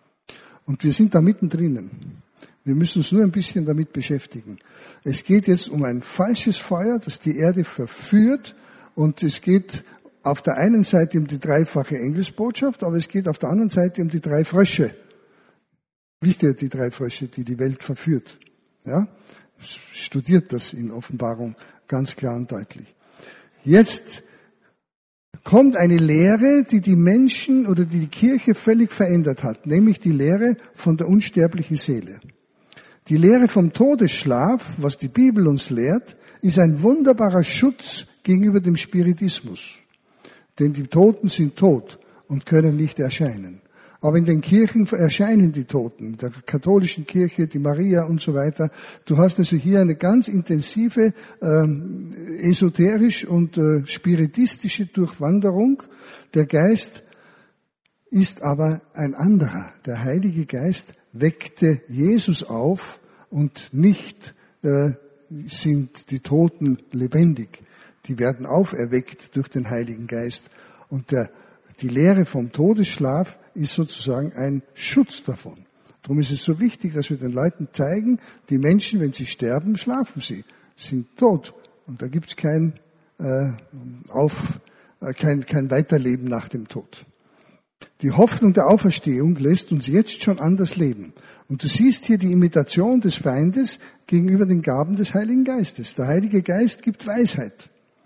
Und wir sind da mittendrin. Wir müssen uns nur ein bisschen damit beschäftigen. Es geht jetzt um ein falsches Feuer, das die Erde verführt. Und es geht auf der einen Seite um die dreifache Engelsbotschaft, aber es geht auf der anderen Seite um die drei Frösche. Wisst ihr, die drei Frösche, die die Welt verführt? Ja? Studiert das in Offenbarung ganz klar und deutlich. Jetzt kommt eine Lehre, die die Menschen oder die die Kirche völlig verändert hat, nämlich die Lehre von der unsterblichen Seele. Die Lehre vom Todesschlaf, was die Bibel uns lehrt, ist ein wunderbarer Schutz gegenüber dem Spiritismus. Denn die Toten sind tot und können nicht erscheinen. Aber in den Kirchen erscheinen die Toten, der katholischen Kirche, die Maria und so weiter. Du hast also hier eine ganz intensive, ähm, esoterisch und äh, spiritistische Durchwanderung. Der Geist ist aber ein anderer. Der Heilige Geist weckte Jesus auf und nicht äh, sind die Toten lebendig. Die werden auferweckt durch den Heiligen Geist. Und der, die Lehre vom Todesschlaf ist sozusagen ein Schutz davon. Darum ist es so wichtig, dass wir den Leuten zeigen, die Menschen, wenn sie sterben, schlafen sie, sind tot. Und da gibt's kein, äh, auf, äh, kein, kein Weiterleben nach dem Tod. Die Hoffnung der Auferstehung lässt uns jetzt schon anders leben. Und du siehst hier die Imitation des Feindes gegenüber den Gaben des Heiligen Geistes. Der Heilige Geist gibt Weisheit.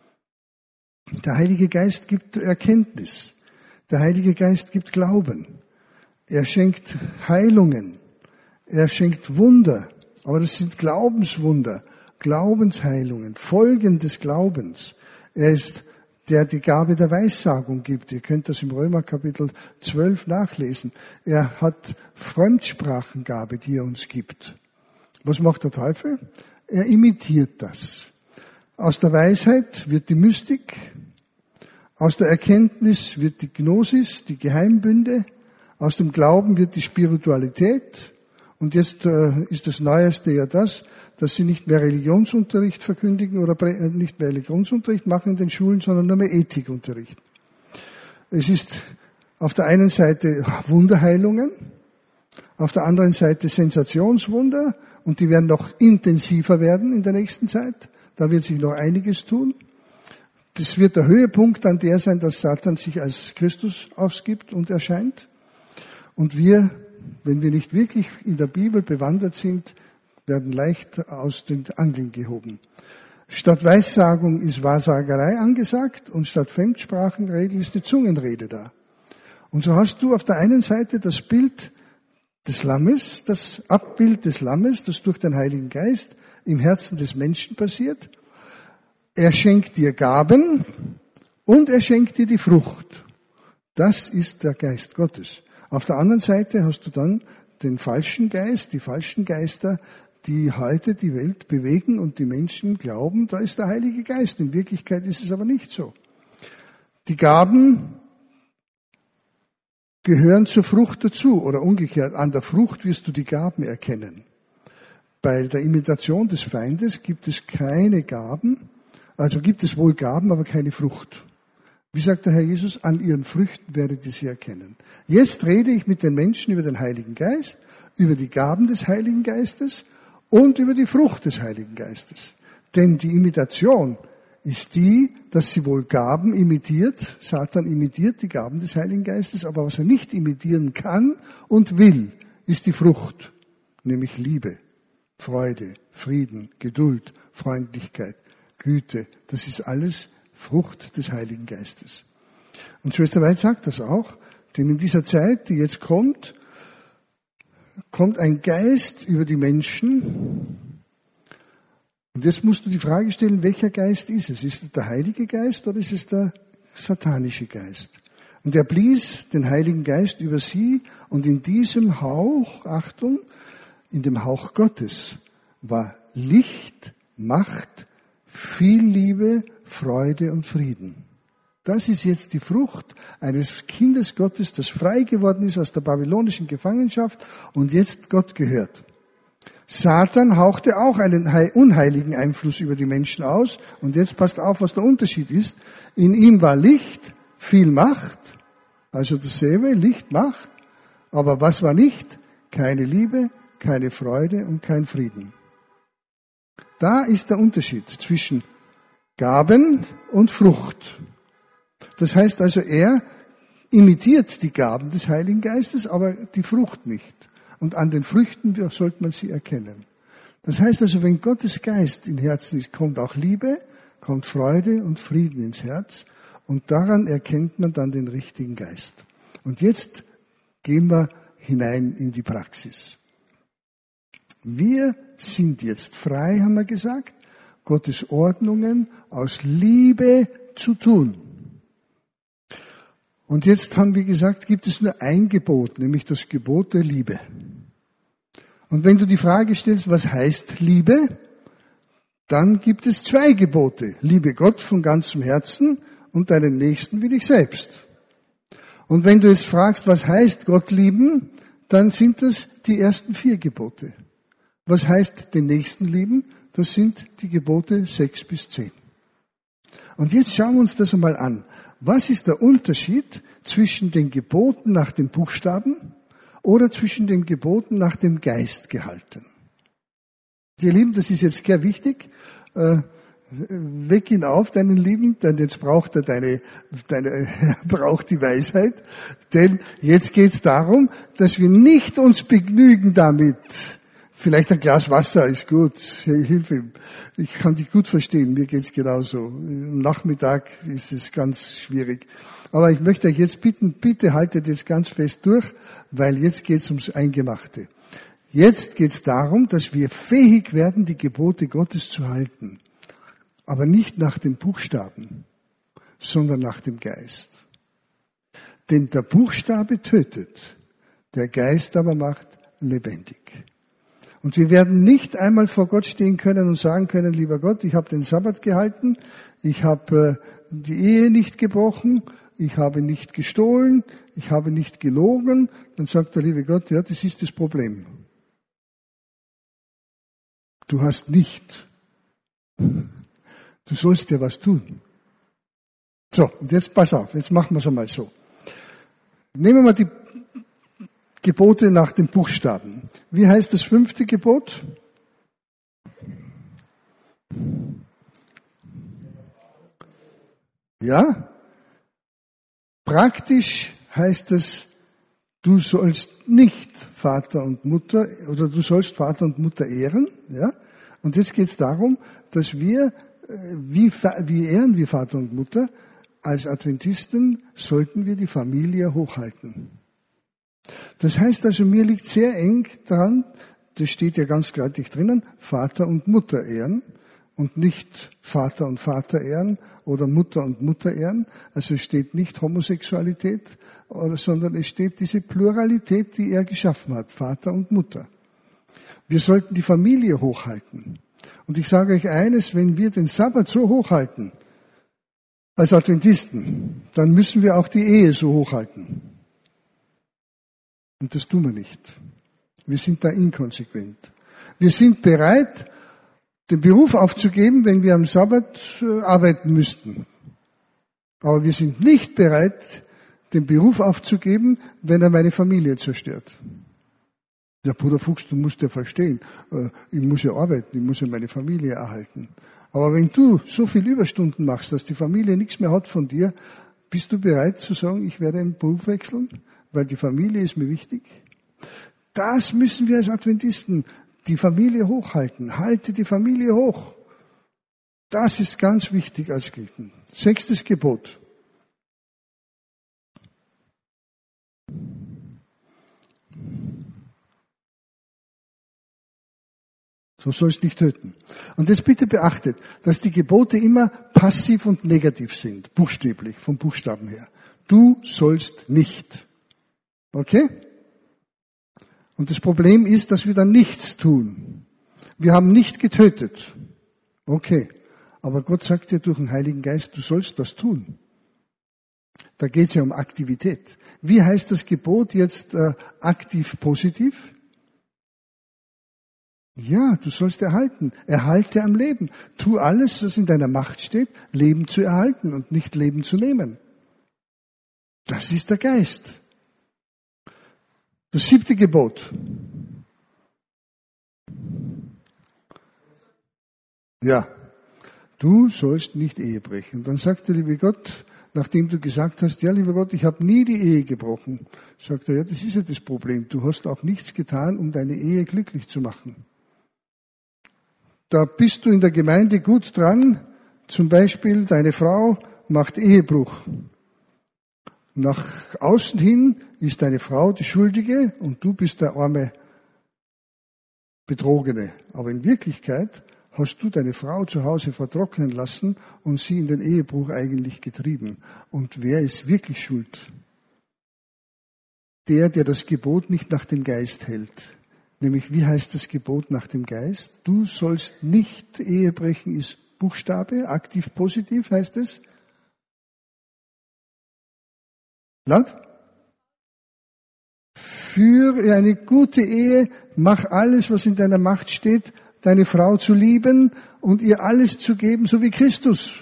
Der Heilige Geist gibt Erkenntnis. Der Heilige Geist gibt Glauben. Er schenkt Heilungen. Er schenkt Wunder. Aber das sind Glaubenswunder, Glaubensheilungen, Folgen des Glaubens. Er ist der die Gabe der Weissagung gibt. Ihr könnt das im Römer Kapitel zwölf nachlesen. Er hat Fremdsprachengabe, die er uns gibt. Was macht der Teufel? Er imitiert das. Aus der Weisheit wird die Mystik, aus der Erkenntnis wird die Gnosis, die Geheimbünde, aus dem Glauben wird die Spiritualität. Und jetzt äh, ist das Neueste ja das, dass sie nicht mehr Religionsunterricht verkündigen oder nicht mehr Religionsunterricht machen in den Schulen, sondern nur mehr Ethikunterricht. Es ist auf der einen Seite Wunderheilungen, auf der anderen Seite Sensationswunder, und die werden noch intensiver werden in der nächsten Zeit. Da wird sich noch einiges tun. Das wird der Höhepunkt an der sein, dass Satan sich als Christus ausgibt und erscheint. Und wir, wenn wir nicht wirklich in der Bibel bewandert sind, werden leicht aus den Angeln gehoben. Statt Weissagung ist Wahrsagerei angesagt und statt Fremdsprachenrede ist die Zungenrede da. Und so hast du auf der einen Seite das Bild des Lammes, das Abbild des Lammes, das durch den Heiligen Geist im Herzen des Menschen passiert. Er schenkt dir Gaben und er schenkt dir die Frucht. Das ist der Geist Gottes. Auf der anderen Seite hast du dann den falschen Geist, die falschen Geister, die heute die Welt bewegen und die Menschen glauben, da ist der Heilige Geist. In Wirklichkeit ist es aber nicht so. Die Gaben gehören zur Frucht dazu oder umgekehrt. An der Frucht wirst du die Gaben erkennen. Bei der Imitation des Feindes gibt es keine Gaben, also gibt es wohl Gaben, aber keine Frucht. Wie sagt der Herr Jesus? An ihren Früchten werdet ihr sie erkennen. Jetzt rede ich mit den Menschen über den Heiligen Geist, über die Gaben des Heiligen Geistes und über die Frucht des Heiligen Geistes. Denn die Imitation ist die, dass sie wohl Gaben imitiert, Satan imitiert die Gaben des Heiligen Geistes, aber was er nicht imitieren kann und will, ist die Frucht, nämlich Liebe, Freude, Frieden, Geduld, Freundlichkeit, Güte. Das ist alles Frucht des Heiligen Geistes. Und Schwester Weid sagt das auch, denn in dieser Zeit, die jetzt kommt, kommt ein Geist über die Menschen. Und jetzt musst du die Frage stellen, welcher Geist ist es? Ist es der Heilige Geist oder ist es der satanische Geist? Und er blies den Heiligen Geist über sie und in diesem Hauch, Achtung, in dem Hauch Gottes war Licht, Macht, viel Liebe, Freude und Frieden. Das ist jetzt die Frucht eines Kindes Gottes, das frei geworden ist aus der babylonischen Gefangenschaft und jetzt Gott gehört. Satan hauchte auch einen unheiligen Einfluss über die Menschen aus. Und jetzt passt auf, was der Unterschied ist. In ihm war Licht, viel Macht, also dasselbe, Licht, Macht. Aber was war nicht? Keine Liebe, keine Freude und kein Frieden. Da ist der Unterschied zwischen Gaben und Frucht. Das heißt also, er imitiert die Gaben des Heiligen Geistes, aber die Frucht nicht. Und an den Früchten sollte man sie erkennen. Das heißt also, wenn Gottes Geist im Herzen ist, kommt auch Liebe, kommt Freude und Frieden ins Herz. Und daran erkennt man dann den richtigen Geist. Und jetzt gehen wir hinein in die Praxis. Wir sind jetzt frei, haben wir gesagt, Gottes Ordnungen aus Liebe zu tun. Und jetzt haben wir gesagt, gibt es nur ein Gebot, nämlich das Gebot der Liebe. Und wenn du die Frage stellst, was heißt Liebe, dann gibt es zwei Gebote. Liebe Gott von ganzem Herzen und deinen Nächsten wie dich selbst. Und wenn du jetzt fragst, was heißt Gott lieben, dann sind das die ersten vier Gebote. Was heißt den Nächsten lieben? Das sind die Gebote sechs bis zehn. Und jetzt schauen wir uns das einmal an. Was ist der Unterschied zwischen den Geboten nach den Buchstaben oder zwischen den Geboten nach dem Geist gehalten? Ihr Lieben, das ist jetzt sehr wichtig. Äh, weck ihn auf, deinen Lieben, denn jetzt braucht er deine, deine, er braucht die Weisheit. Denn jetzt geht es darum, dass wir nicht uns begnügen damit. Vielleicht ein Glas Wasser ist gut, hilf ihm. Ich kann dich gut verstehen, mir geht's genauso. Am Nachmittag ist es ganz schwierig. Aber ich möchte euch jetzt bitten, bitte haltet jetzt ganz fest durch, weil jetzt geht's ums Eingemachte. Jetzt geht's darum, dass wir fähig werden, die Gebote Gottes zu halten. Aber nicht nach den Buchstaben, sondern nach dem Geist. Denn der Buchstabe tötet, der Geist aber macht lebendig. Und wir werden nicht einmal vor Gott stehen können und sagen können, lieber Gott, ich habe den Sabbat gehalten, ich habe die Ehe nicht gebrochen, ich habe nicht gestohlen, ich habe nicht gelogen. Dann sagt der liebe Gott, ja, das ist das Problem. Du hast nicht. Du sollst ja was tun. So, und jetzt pass auf, jetzt machen wir es einmal so. Nehmen wir die Gebote nach den Buchstaben. Wie heißt das fünfte Gebot? Ja? Praktisch heißt es, du sollst nicht Vater und Mutter, oder du sollst Vater und Mutter ehren, ja? Und jetzt geht es darum, dass wir, wie, wie ehren wir Vater und Mutter? Als Adventisten sollten wir die Familie hochhalten. Das heißt also, mir liegt sehr eng dran, das steht ja ganz deutlich drinnen, Vater und Mutter ehren und nicht Vater und Vater ehren oder Mutter und Mutter ehren. Also es steht nicht Homosexualität, sondern es steht diese Pluralität, die er geschaffen hat, Vater und Mutter. Wir sollten die Familie hochhalten. Und ich sage euch eines, wenn wir den Sabbat so hochhalten, als Adventisten, dann müssen wir auch die Ehe so hochhalten. Und das tun wir nicht. Wir sind da inkonsequent. Wir sind bereit, den Beruf aufzugeben, wenn wir am Sabbat arbeiten müssten. Aber wir sind nicht bereit, den Beruf aufzugeben, wenn er meine Familie zerstört. Ja, Bruder Fuchs, du musst ja verstehen, ich muss ja arbeiten, ich muss ja meine Familie erhalten. Aber wenn du so viel Überstunden machst, dass die Familie nichts mehr hat von dir, bist du bereit zu sagen, ich werde einen Beruf wechseln, weil die Familie ist mir wichtig? Das müssen wir als Adventisten, die Familie hochhalten. Halte die Familie hoch. Das ist ganz wichtig als Christen. Sechstes Gebot. So sollst nicht töten. Und das bitte beachtet, dass die Gebote immer passiv und negativ sind, buchstäblich, vom Buchstaben her. Du sollst nicht. Okay? Und das Problem ist, dass wir dann nichts tun. Wir haben nicht getötet. Okay. Aber Gott sagt dir durch den Heiligen Geist, du sollst was tun. Da geht es ja um Aktivität. Wie heißt das Gebot jetzt äh, aktiv positiv? Ja, du sollst erhalten. Erhalte am Leben. Tu alles, was in deiner Macht steht, Leben zu erhalten und nicht Leben zu nehmen. Das ist der Geist. Das siebte Gebot. Ja, du sollst nicht Ehe brechen. Dann sagt der liebe Gott, nachdem du gesagt hast, ja, lieber Gott, ich habe nie die Ehe gebrochen, sagt er, ja, das ist ja das Problem. Du hast auch nichts getan, um deine Ehe glücklich zu machen. Da bist du in der Gemeinde gut dran, zum Beispiel deine Frau macht Ehebruch. Nach außen hin ist deine Frau die Schuldige und du bist der arme Betrogene. Aber in Wirklichkeit hast du deine Frau zu Hause vertrocknen lassen und sie in den Ehebruch eigentlich getrieben. Und wer ist wirklich schuld? Der, der das Gebot nicht nach dem Geist hält. Nämlich, wie heißt das Gebot nach dem Geist? Du sollst nicht Ehe brechen, ist Buchstabe, aktiv positiv heißt es. Land? Führe eine gute Ehe, mach alles, was in deiner Macht steht, deine Frau zu lieben und ihr alles zu geben, so wie Christus.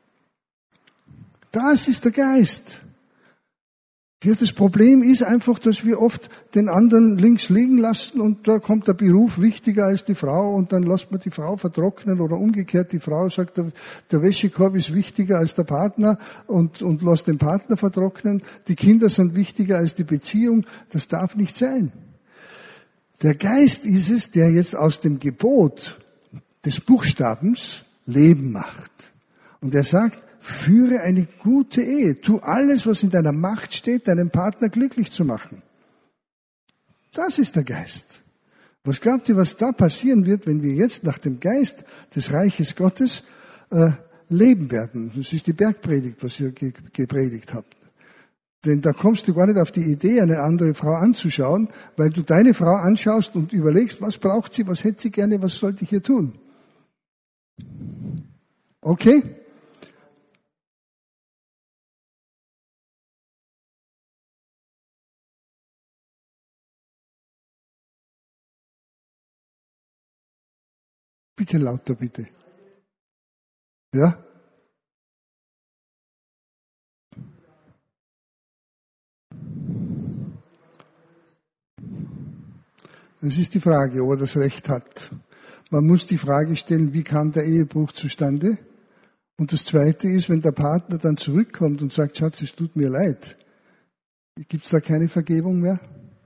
Das ist der Geist. Das Problem ist einfach, dass wir oft den anderen links liegen lassen und da kommt der Beruf wichtiger als die Frau und dann lässt man die Frau vertrocknen oder umgekehrt, die Frau sagt, der, der Wäschekorb ist wichtiger als der Partner und, und lässt den Partner vertrocknen. Die Kinder sind wichtiger als die Beziehung. Das darf nicht sein. Der Geist ist es, der jetzt aus dem Gebot des Buchstabens Leben macht. Und er sagt, führe eine gute Ehe. Tu alles, was in deiner Macht steht, deinen Partner glücklich zu machen. Das ist der Geist. Was glaubt ihr, was da passieren wird, wenn wir jetzt nach dem Geist des Reiches Gottes äh, leben werden. Das ist die Bergpredigt, was ihr gepredigt habt. Denn da kommst du gar nicht auf die Idee, eine andere Frau anzuschauen, weil du deine Frau anschaust und überlegst, was braucht sie, was hätte sie gerne, was sollte ich hier tun. Okay? Bitte lauter, bitte. Ja? Das ist die Frage, ob er das Recht hat. Man muss die Frage stellen, wie kam der Ehebruch zustande? Und das Zweite ist, wenn der Partner dann zurückkommt und sagt, Schatz, es tut mir leid, gibt es da keine Vergebung mehr?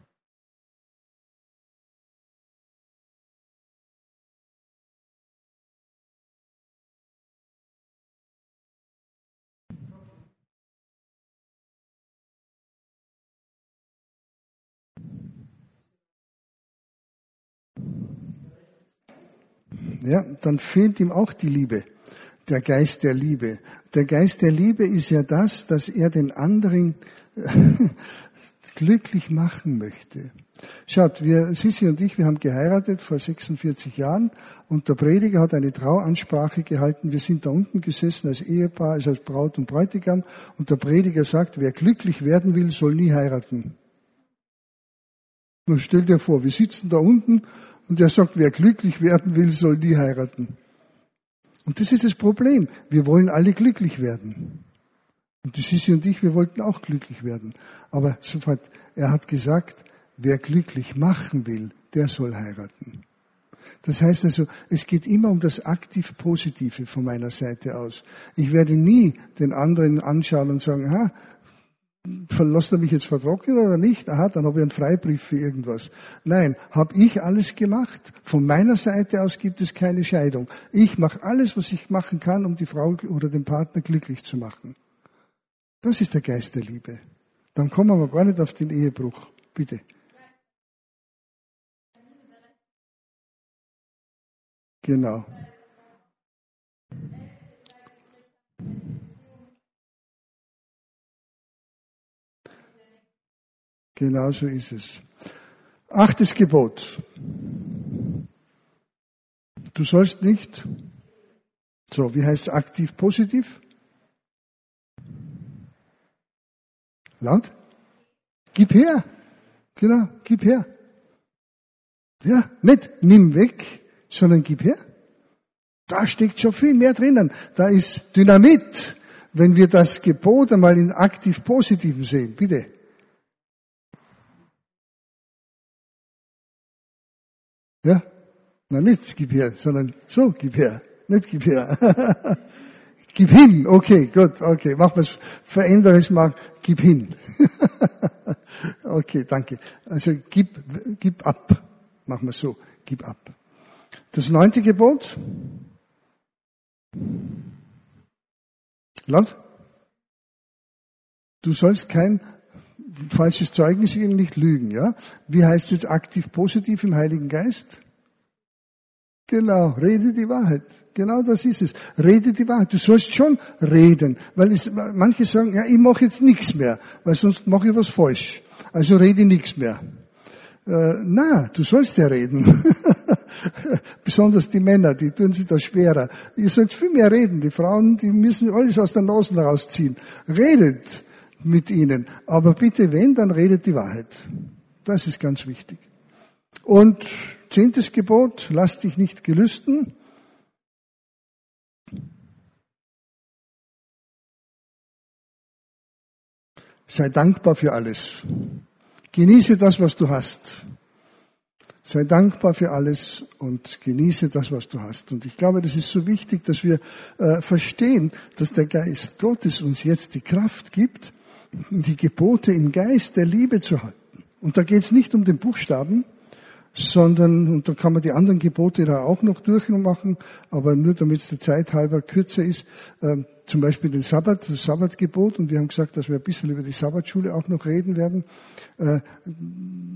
Ja, dann fehlt ihm auch die Liebe, der Geist der Liebe. Der Geist der Liebe ist ja das, dass er den anderen glücklich machen möchte. Schaut, wir, Sissi und ich, wir haben geheiratet vor sechsundvierzig Jahren und der Prediger hat eine Trauansprache gehalten. Wir sind da unten gesessen als Ehepaar, also als Braut und Bräutigam und der Prediger sagt, wer glücklich werden will, soll nie heiraten. Nun stell dir vor, wir sitzen da unten und er sagt, wer glücklich werden will, soll nie heiraten. Und das ist das Problem. Wir wollen alle glücklich werden. Und die Sissi und ich, wir wollten auch glücklich werden. Aber sofort, er hat gesagt, wer glücklich machen will, der soll heiraten. Das heißt also, es geht immer um das aktiv-Positive von meiner Seite aus. Ich werde nie den anderen anschauen und sagen, ha, verlässt er mich jetzt vertrocknen oder nicht? Aha, dann habe ich einen Freibrief für irgendwas. Nein, habe ich alles gemacht. Von meiner Seite aus gibt es keine Scheidung. Ich mache alles, was ich machen kann, um die Frau oder den Partner glücklich zu machen. Das ist der Geist der Liebe. Dann kommen wir aber gar nicht auf den Ehebruch. Bitte. Genau. Genau so ist es. Achtes Gebot. Du sollst nicht, so, wie heißt es aktiv positiv? Laut? Gib her. Genau, gib her. Ja, nicht nimm weg, sondern gib her. Da steckt schon viel mehr drinnen. Da ist Dynamit, wenn wir das Gebot einmal in aktiv Positiven sehen. Bitte. Ja? Na, nicht gib her, sondern so, gib her. Nicht gib her. Gib hin. Okay, gut, okay. Mach was, verändere es mal. Gib hin. Okay, danke. Also, gib, gib ab. Machen wir so. Gib ab. Das neunte Gebot. Laut. Du sollst kein falsches Zeugnis geben, nicht lügen, ja? Wie heißt es aktiv positiv im Heiligen Geist? Genau, rede die Wahrheit. Genau das ist es. Rede die Wahrheit. Du sollst schon reden, weil es, manche sagen, ja, ich mache jetzt nichts mehr, weil sonst mache ich was falsch. Also rede nichts mehr. Äh, na, du sollst ja reden. Besonders die Männer, die tun sich da schwerer. Ihr sollt viel mehr reden. Die Frauen, die müssen alles aus der Nase rausziehen. Redet mit ihnen. Aber bitte, wenn, dann redet die Wahrheit. Das ist ganz wichtig. Und zehntes Gebot, lass dich nicht gelüsten. Sei dankbar für alles. Genieße das, was du hast. Sei dankbar für alles und genieße das, was du hast. Und ich glaube, das ist so wichtig, dass wir äh, verstehen, dass der Geist Gottes uns jetzt die Kraft gibt, die Gebote im Geist der Liebe zu halten. Und da geht es nicht um den Buchstaben, sondern, und da kann man die anderen Gebote da auch noch durchmachen, aber nur damit es der Zeit halber kürzer ist, äh, zum Beispiel den Sabbat, das Sabbatgebot, und wir haben gesagt, dass wir ein bisschen über die Sabbatschule auch noch reden werden. Äh,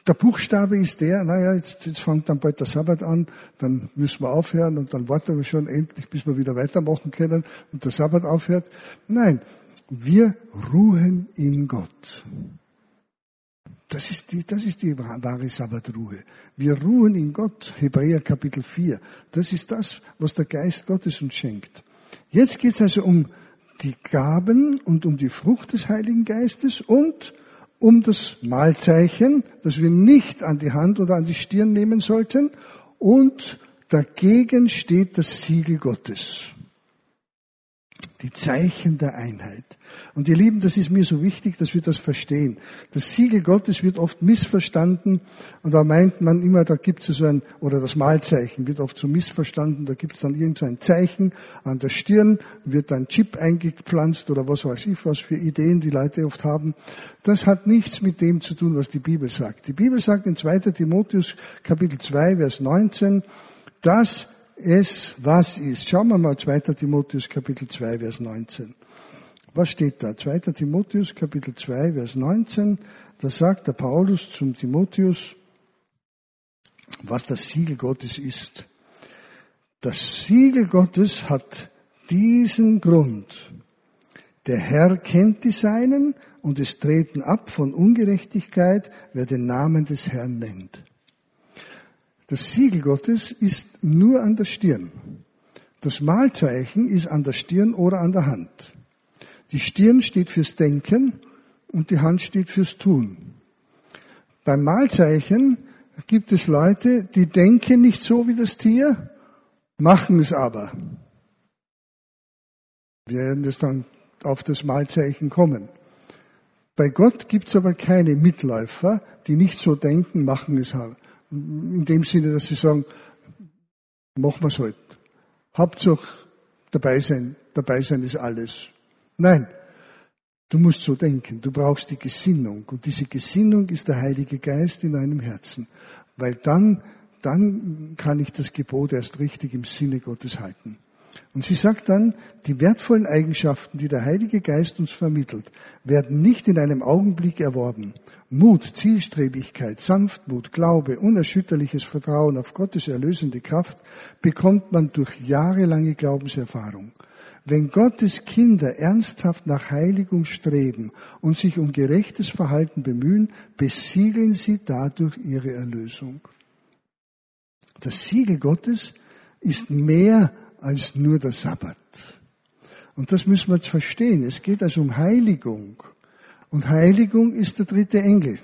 Der Buchstabe ist der, naja, jetzt, jetzt fängt dann bald der Sabbat an, dann müssen wir aufhören und dann warten wir schon endlich, bis wir wieder weitermachen können und der Sabbat aufhört. Nein, wir ruhen in Gott. Das ist die, das ist die wahre Sabbatruhe. Wir ruhen in Gott, Hebräer Kapitel vier. Das ist das, was der Geist Gottes uns schenkt. Jetzt geht es also um die Gaben und um die Frucht des Heiligen Geistes und um das Mahlzeichen, das wir nicht an die Hand oder an die Stirn nehmen sollten. Und dagegen steht das Siegel Gottes. Die Zeichen der Einheit. Und ihr Lieben, das ist mir so wichtig, dass wir das verstehen. Das Siegel Gottes wird oft missverstanden und da meint man immer, da gibt es so ein, oder das Mahlzeichen wird oft so missverstanden, da gibt es dann irgend so ein Zeichen an der Stirn, wird ein Chip eingepflanzt oder was weiß ich, was für Ideen die Leute oft haben. Das hat nichts mit dem zu tun, was die Bibel sagt. Die Bibel sagt in zweiter Timotheus Kapitel zwei, Vers neunzehn, dass es was ist. Schauen wir mal zweiter Timotheus Kapitel zwei, Vers neunzehn. Was steht da? zweiter Timotheus Kapitel zwei, Vers neunzehn. Da sagt der Paulus zum Timotheus, was das Siegel Gottes ist. Das Siegel Gottes hat diesen Grund. Der Herr kennt die Seinen und es treten ab von Ungerechtigkeit, wer den Namen des Herrn nennt. Das Siegel Gottes ist nur an der Stirn. Das Mahlzeichen ist an der Stirn oder an der Hand. Die Stirn steht fürs Denken und die Hand steht fürs Tun. Beim Mahlzeichen gibt es Leute, die denken nicht so wie das Tier, machen es aber. Wir werden das dann auf das Mahlzeichen kommen. Bei Gott gibt es aber keine Mitläufer, die nicht so denken, machen es aber. In dem Sinne, dass sie sagen, machen wir es halt. Hauptsache dabei sein, dabei sein ist alles. Nein, du musst so denken, du brauchst die Gesinnung. Und diese Gesinnung ist der Heilige Geist in deinem Herzen. Weil dann, dann kann ich das Gebot erst richtig im Sinne Gottes halten. Und sie sagt dann, die wertvollen Eigenschaften, die der Heilige Geist uns vermittelt, werden nicht in einem Augenblick erworben. Mut, Zielstrebigkeit, Sanftmut, Glaube, unerschütterliches Vertrauen auf Gottes erlösende Kraft bekommt man durch jahrelange Glaubenserfahrung. Wenn Gottes Kinder ernsthaft nach Heiligung streben und sich um gerechtes Verhalten bemühen, besiegeln sie dadurch ihre Erlösung. Das Siegel Gottes ist mehr als nur der Sabbat. Und das müssen wir jetzt verstehen. Es geht also um Heiligung. Und Heiligung ist der dritte Engel.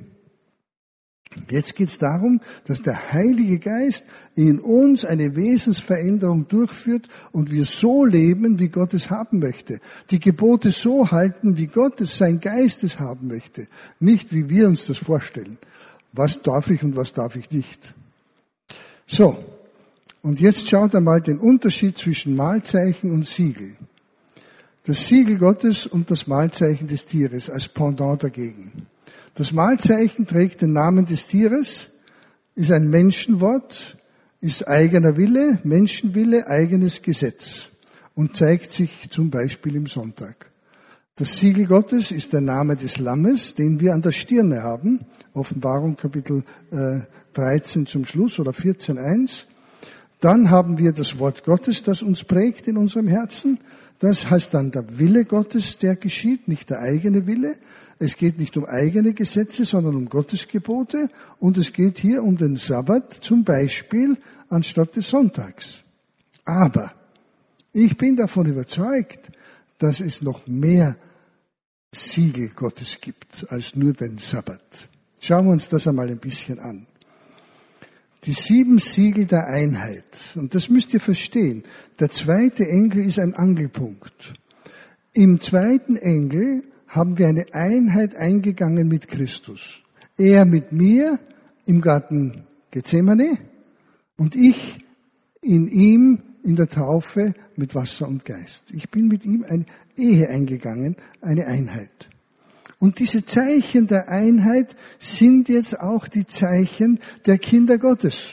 Jetzt geht es darum, dass der Heilige Geist in uns eine Wesensveränderung durchführt und wir so leben, wie Gott es haben möchte. Die Gebote so halten, wie Gott es, sein Geist es haben möchte. Nicht, wie wir uns das vorstellen. Was darf ich und was darf ich nicht? So. Und jetzt schaut einmal den Unterschied zwischen Mahlzeichen und Siegel. Das Siegel Gottes und das Mahlzeichen des Tieres als Pendant dagegen. Das Mahlzeichen trägt den Namen des Tieres, ist ein Menschenwort, ist eigener Wille, Menschenwille, eigenes Gesetz und zeigt sich zum Beispiel im Sonntag. Das Siegel Gottes ist der Name des Lammes, den wir an der Stirne haben. Offenbarung Kapitel äh, dreizehn zum Schluss oder vierzehn eins. Dann haben wir das Wort Gottes, das uns prägt in unserem Herzen. Das heißt dann der Wille Gottes, der geschieht, nicht der eigene Wille. Es geht nicht um eigene Gesetze, sondern um Gottes Gebote. Und es geht hier um den Sabbat zum Beispiel anstatt des Sonntags. Aber ich bin davon überzeugt, dass es noch mehr Siegel Gottes gibt als nur den Sabbat. Schauen wir uns das einmal ein bisschen an. Die sieben Siegel der Einheit. Und das müsst ihr verstehen. Der zweite Engel ist ein Angelpunkt. Im zweiten Engel haben wir eine Einheit eingegangen mit Christus. Er mit mir im Garten Gethsemane und ich in ihm in der Taufe mit Wasser und Geist. Ich bin mit ihm eine Ehe eingegangen, eine Einheit. Und diese Zeichen der Einheit sind jetzt auch die Zeichen der Kinder Gottes.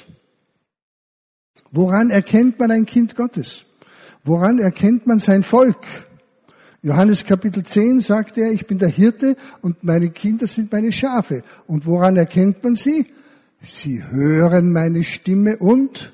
Woran erkennt man ein Kind Gottes? Woran erkennt man sein Volk? Johannes Kapitel zehn sagt er, ich bin der Hirte und meine Kinder sind meine Schafe. Und woran erkennt man sie? Sie hören meine Stimme und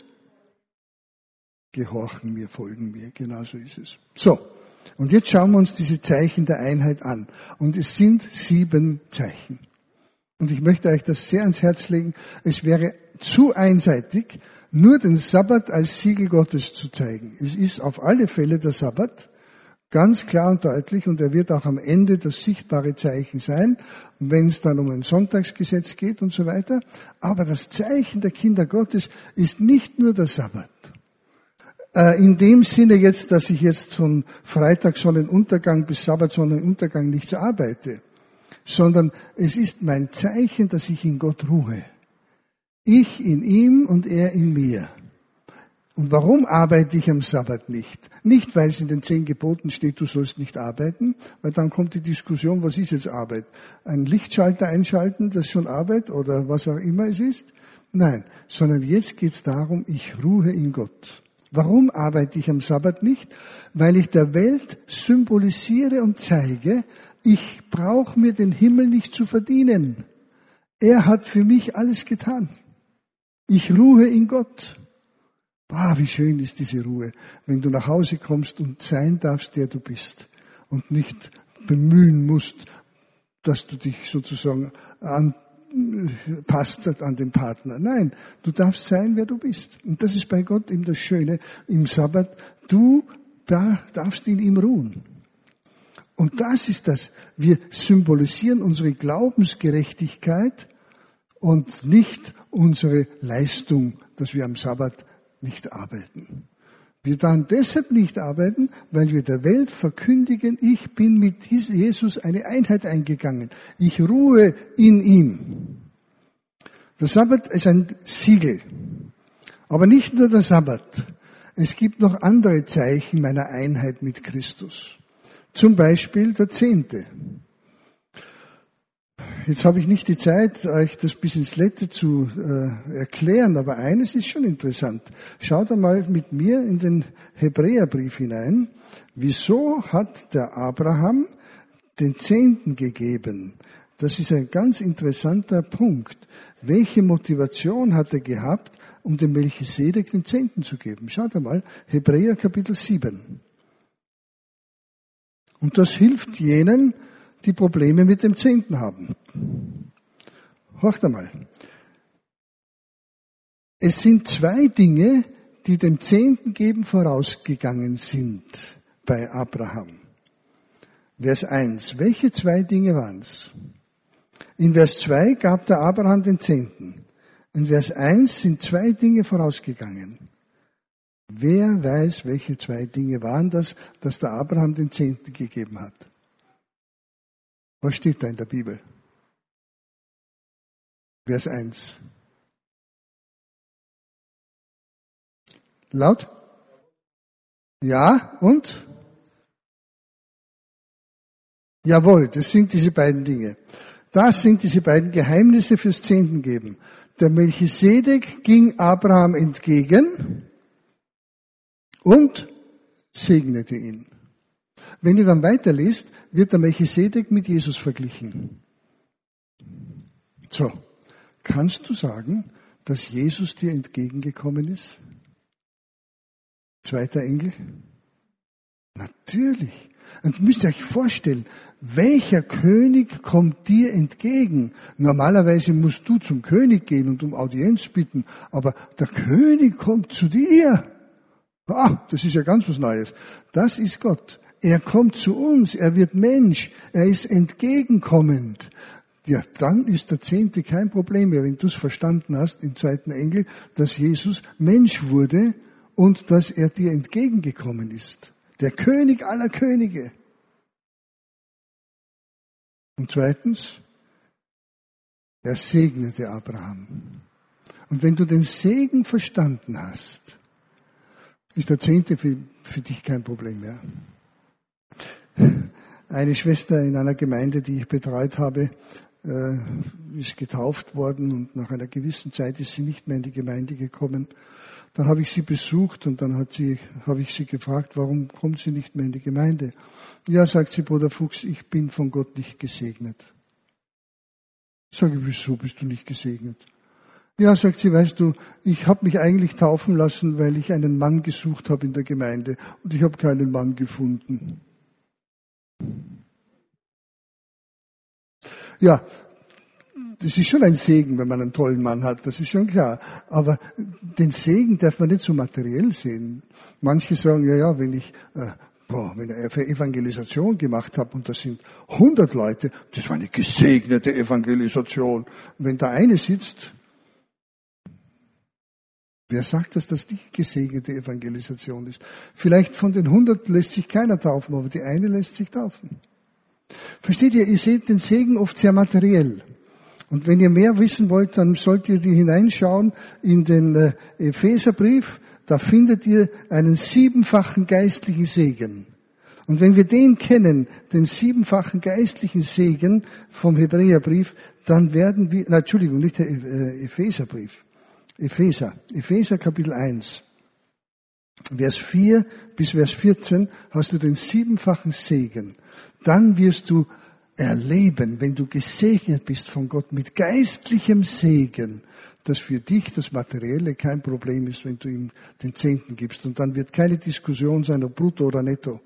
gehorchen mir, folgen mir. Genau so ist es. So, und jetzt schauen wir uns diese Zeichen der Einheit an. Und es sind sieben Zeichen. Und ich möchte euch das sehr ans Herz legen. Es wäre zu einseitig, nur den Sabbat als Siegel Gottes zu zeigen. Es ist auf alle Fälle der Sabbat, ganz klar und deutlich, und er wird auch am Ende das sichtbare Zeichen sein, wenn es dann um ein Sonntagsgesetz geht und so weiter. Aber das Zeichen der Kinder Gottes ist nicht nur der Sabbat. Äh, in dem Sinne jetzt, dass ich jetzt von Freitag Sonnenuntergang bis Sabbat Sonnenuntergang nichts arbeite, sondern es ist mein Zeichen, dass ich in Gott ruhe. Ich in ihm und er in mir. Und warum arbeite ich am Sabbat nicht? Nicht, weil es in den zehn Geboten steht, du sollst nicht arbeiten, weil dann kommt die Diskussion, was ist jetzt Arbeit? Ein Lichtschalter einschalten, das ist schon Arbeit oder was auch immer es ist? Nein, sondern jetzt geht es darum, ich ruhe in Gott. Warum arbeite ich am Sabbat nicht? Weil ich der Welt symbolisiere und zeige, ich brauche mir den Himmel nicht zu verdienen. Er hat für mich alles getan. Ich ruhe in Gott. Boah, wie schön ist diese Ruhe, wenn du nach Hause kommst und sein darfst, der du bist. Und nicht bemühen musst, dass du dich sozusagen anpasst an den Partner. Nein, du darfst sein, wer du bist. Und das ist bei Gott eben das Schöne im Sabbat. Du da darfst in ihm ruhen. Und das ist das. Wir symbolisieren unsere Glaubensgerechtigkeit und nicht unsere Leistung, dass wir am Sabbat nicht arbeiten. Wir dann deshalb nicht arbeiten, weil wir der Welt verkündigen, ich bin mit Jesus eine Einheit eingegangen. Ich ruhe in ihm. Der Sabbat ist ein Siegel. Aber nicht nur der Sabbat. Es gibt noch andere Zeichen meiner Einheit mit Christus. Zum Beispiel der Zehnte. Jetzt habe ich nicht die Zeit, euch das bis ins Letzte zu äh, erklären, aber eines ist schon interessant. Schaut einmal mit mir in den Hebräerbrief hinein. Wieso hat der Abraham den Zehnten gegeben? Das ist ein ganz interessanter Punkt. Welche Motivation hat er gehabt, um dem Melchisedek den Zehnten zu geben? Schaut einmal, Hebräer Kapitel sieben. Und das hilft jenen, die Probleme mit dem Zehnten haben. Hört einmal. Es sind zwei Dinge, die dem Zehnten geben vorausgegangen sind bei Abraham. Vers eins. Welche zwei Dinge waren es? In Vers zwei gab der Abraham den Zehnten. In Vers eins sind zwei Dinge vorausgegangen. Wer weiß, welche zwei Dinge waren das, dass der Abraham den Zehnten gegeben hat? Was steht da in der Bibel? Vers eins. Laut? Ja, und? Jawohl, das sind diese beiden Dinge. Das sind diese beiden Geheimnisse fürs Zehntengeben. Der Melchisedek ging Abraham entgegen und segnete ihn. Wenn ihr dann weiterliest, wird der Melchisedek mit Jesus verglichen. So, kannst du sagen, dass Jesus dir entgegengekommen ist? Zweiter Engel? Natürlich. Und müsst ihr euch vorstellen, welcher König kommt dir entgegen? Normalerweise musst du zum König gehen und um Audienz bitten, aber der König kommt zu dir. Ah, das ist ja ganz was Neues. Das ist Gott. Er kommt zu uns, er wird Mensch, er ist entgegenkommend. Ja, dann ist der Zehnte kein Problem mehr, wenn du es verstanden hast im zweiten Engel, dass Jesus Mensch wurde und dass er dir entgegengekommen ist. Der König aller Könige. Und zweitens, er segnete Abraham. Und wenn du den Segen verstanden hast, ist der Zehnte für, für dich kein Problem mehr. Eine Schwester in einer Gemeinde, die ich betreut habe, äh, ist getauft worden und nach einer gewissen Zeit ist sie nicht mehr in die Gemeinde gekommen. Dann habe ich sie besucht und dann hat sie, habe ich sie gefragt, warum kommt sie nicht mehr in die Gemeinde? Ja, sagt sie, Bruder Fuchs, ich bin von Gott nicht gesegnet. Sage ich, wieso bist du nicht gesegnet? Ja, sagt sie, weißt du, ich habe mich eigentlich taufen lassen, weil ich einen Mann gesucht habe in der Gemeinde und ich habe keinen Mann gefunden. Ja, das ist schon ein Segen, wenn man einen tollen Mann hat, das ist schon klar. Aber den Segen darf man nicht so materiell sehen. Manche sagen, ja, ja, wenn ich, äh, boah, wenn ich eine Evangelisation gemacht habe und da sind hundert Leute, das war eine gesegnete Evangelisation. Und wenn da eine sitzt, wer sagt, dass das nicht gesegnete Evangelisation ist? Vielleicht von den hundert lässt sich keiner taufen, aber die eine lässt sich taufen. Versteht ihr, ihr seht den Segen oft sehr materiell. Und wenn ihr mehr wissen wollt, dann sollt ihr die hineinschauen in den äh, Epheserbrief. Da findet ihr einen siebenfachen geistlichen Segen. Und wenn wir den kennen, den siebenfachen geistlichen Segen vom Hebräerbrief, dann werden wir, na, Entschuldigung, nicht der äh, Epheserbrief, Epheser, Epheser Kapitel eins, Vers vier bis Vers vierzehn hast du den siebenfachen Segen. Dann wirst du erleben, wenn du gesegnet bist von Gott mit geistlichem Segen, dass für dich das Materielle kein Problem ist, wenn du ihm den Zehnten gibst. Und dann wird keine Diskussion sein, ob brutto oder netto.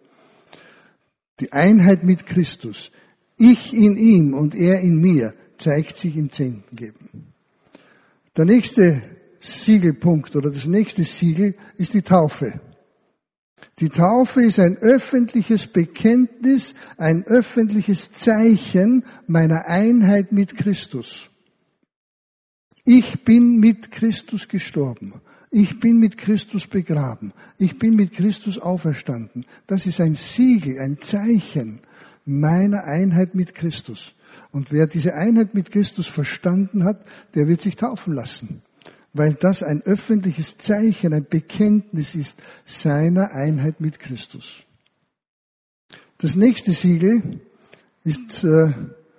Die Einheit mit Christus, ich in ihm und er in mir, zeigt sich im Zehnten geben. Der nächste Siegelpunkt oder das nächste Siegel ist die Taufe. Die Taufe ist ein öffentliches Bekenntnis, ein öffentliches Zeichen meiner Einheit mit Christus. Ich bin mit Christus gestorben. Ich bin mit Christus begraben. Ich bin mit Christus auferstanden. Das ist ein Siegel, ein Zeichen meiner Einheit mit Christus. Und wer diese Einheit mit Christus verstanden hat, der wird sich taufen lassen. Weil das ein öffentliches Zeichen, ein Bekenntnis ist seiner Einheit mit Christus. Das nächste Siegel ist äh,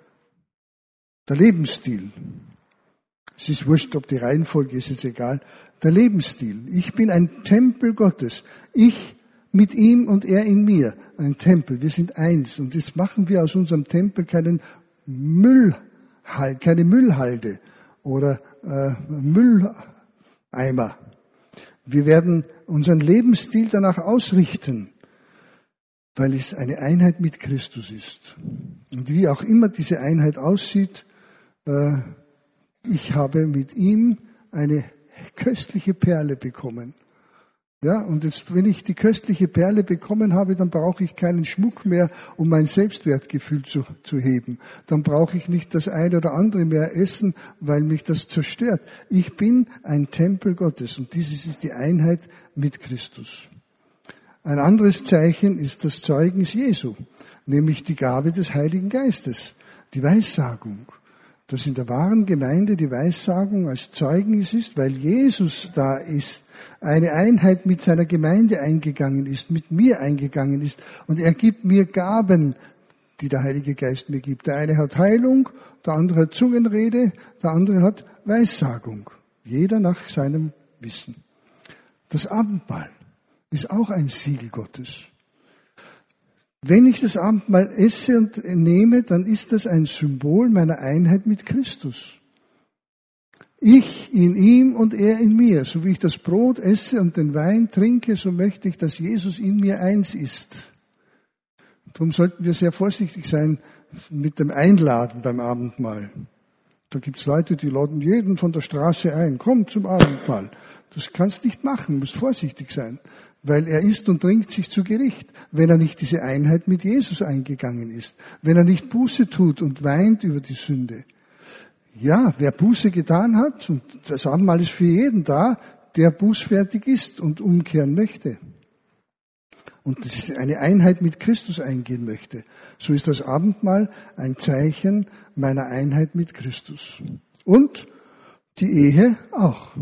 der Lebensstil. Es ist wurscht, ob die Reihenfolge ist, jetzt egal. Der Lebensstil. Ich bin ein Tempel Gottes. Ich mit ihm und er in mir. Ein Tempel. Wir sind eins. Und jetzt machen wir aus unserem Tempel keinen Müllhalde, keine Müllhalde oder äh, Mülleimer. Wir werden unseren Lebensstil danach ausrichten, weil es eine Einheit mit Christus ist. Und wie auch immer diese Einheit aussieht, äh, ich habe mit ihm eine köstliche Perle bekommen. Ja, und jetzt, wenn ich die köstliche Perle bekommen habe, dann brauche ich keinen Schmuck mehr, um mein Selbstwertgefühl zu, zu heben. Dann brauche ich nicht das eine oder andere mehr essen, weil mich das zerstört. Ich bin ein Tempel Gottes und dieses ist die Einheit mit Christus. Ein anderes Zeichen ist das Zeugnis Jesu, nämlich die Gabe des Heiligen Geistes, die Weissagung. Dass in der wahren Gemeinde die Weissagung als Zeugnis ist, weil Jesus da ist, eine Einheit mit seiner Gemeinde eingegangen ist, mit mir eingegangen ist. Und er gibt mir Gaben, die der Heilige Geist mir gibt. Der eine hat Heilung, der andere hat Zungenrede, der andere hat Weissagung. Jeder nach seinem Wissen. Das Abendmahl ist auch ein Siegel Gottes. Wenn ich das Abendmahl esse und nehme, dann ist das ein Symbol meiner Einheit mit Christus. Ich in ihm und er in mir. So wie ich das Brot esse und den Wein trinke, so möchte ich, dass Jesus in mir eins ist. Darum sollten wir sehr vorsichtig sein mit dem Einladen beim Abendmahl. Da gibt's Leute, die laden jeden von der Straße ein. Komm zum Abendmahl. Das kannst nicht machen, musst vorsichtig sein. Weil er isst und trinkt sich zu Gericht, wenn er nicht diese Einheit mit Jesus eingegangen ist. Wenn er nicht Buße tut und weint über die Sünde. Ja, wer Buße getan hat, und das Abendmahl ist für jeden da, der bußfertig ist und umkehren möchte. Und eine Einheit mit Christus eingehen möchte. So ist das Abendmahl ein Zeichen meiner Einheit mit Christus. Und die Ehe auch.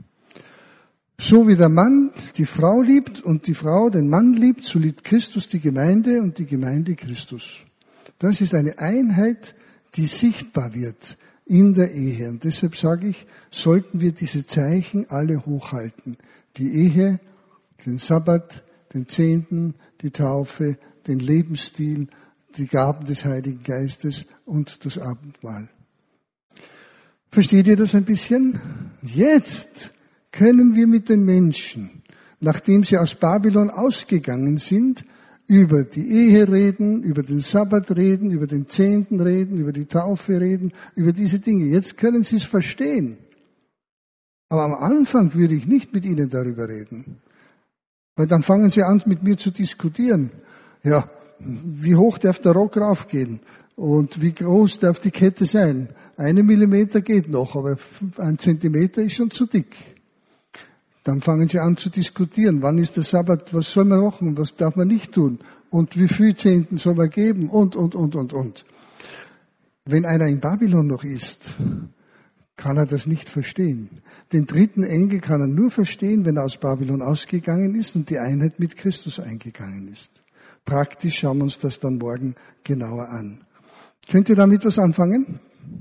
So wie der Mann die Frau liebt und die Frau den Mann liebt, so liebt Christus die Gemeinde und die Gemeinde Christus. Das ist eine Einheit, die sichtbar wird in der Ehe. Und deshalb sage ich, sollten wir diese Zeichen alle hochhalten. Die Ehe, den Sabbat, den Zehnten, die Taufe, den Lebensstil, die Gaben des Heiligen Geistes und das Abendmahl. Versteht ihr das ein bisschen? Jetzt können wir mit den Menschen, nachdem sie aus Babylon ausgegangen sind, über die Ehe reden, über den Sabbat reden, über den Zehnten reden, über die Taufe reden, über diese Dinge. Jetzt können sie es verstehen. Aber am Anfang würde ich nicht mit ihnen darüber reden. Weil dann fangen sie an, mit mir zu diskutieren. Ja, wie hoch darf der Rock raufgehen? Und wie groß darf die Kette sein? Eine Millimeter geht noch, aber ein Zentimeter ist schon zu dick. Dann fangen sie an zu diskutieren. Wann ist der Sabbat? Was soll man machen? Was darf man nicht tun? Und wie viel Zehnten soll man geben? Und, und, und, und, und. Wenn einer in Babylon noch ist, kann er das nicht verstehen. Den dritten Engel kann er nur verstehen, wenn er aus Babylon ausgegangen ist und die Einheit mit Christus eingegangen ist. Praktisch schauen wir uns das dann morgen genauer an. Könnt ihr damit was anfangen?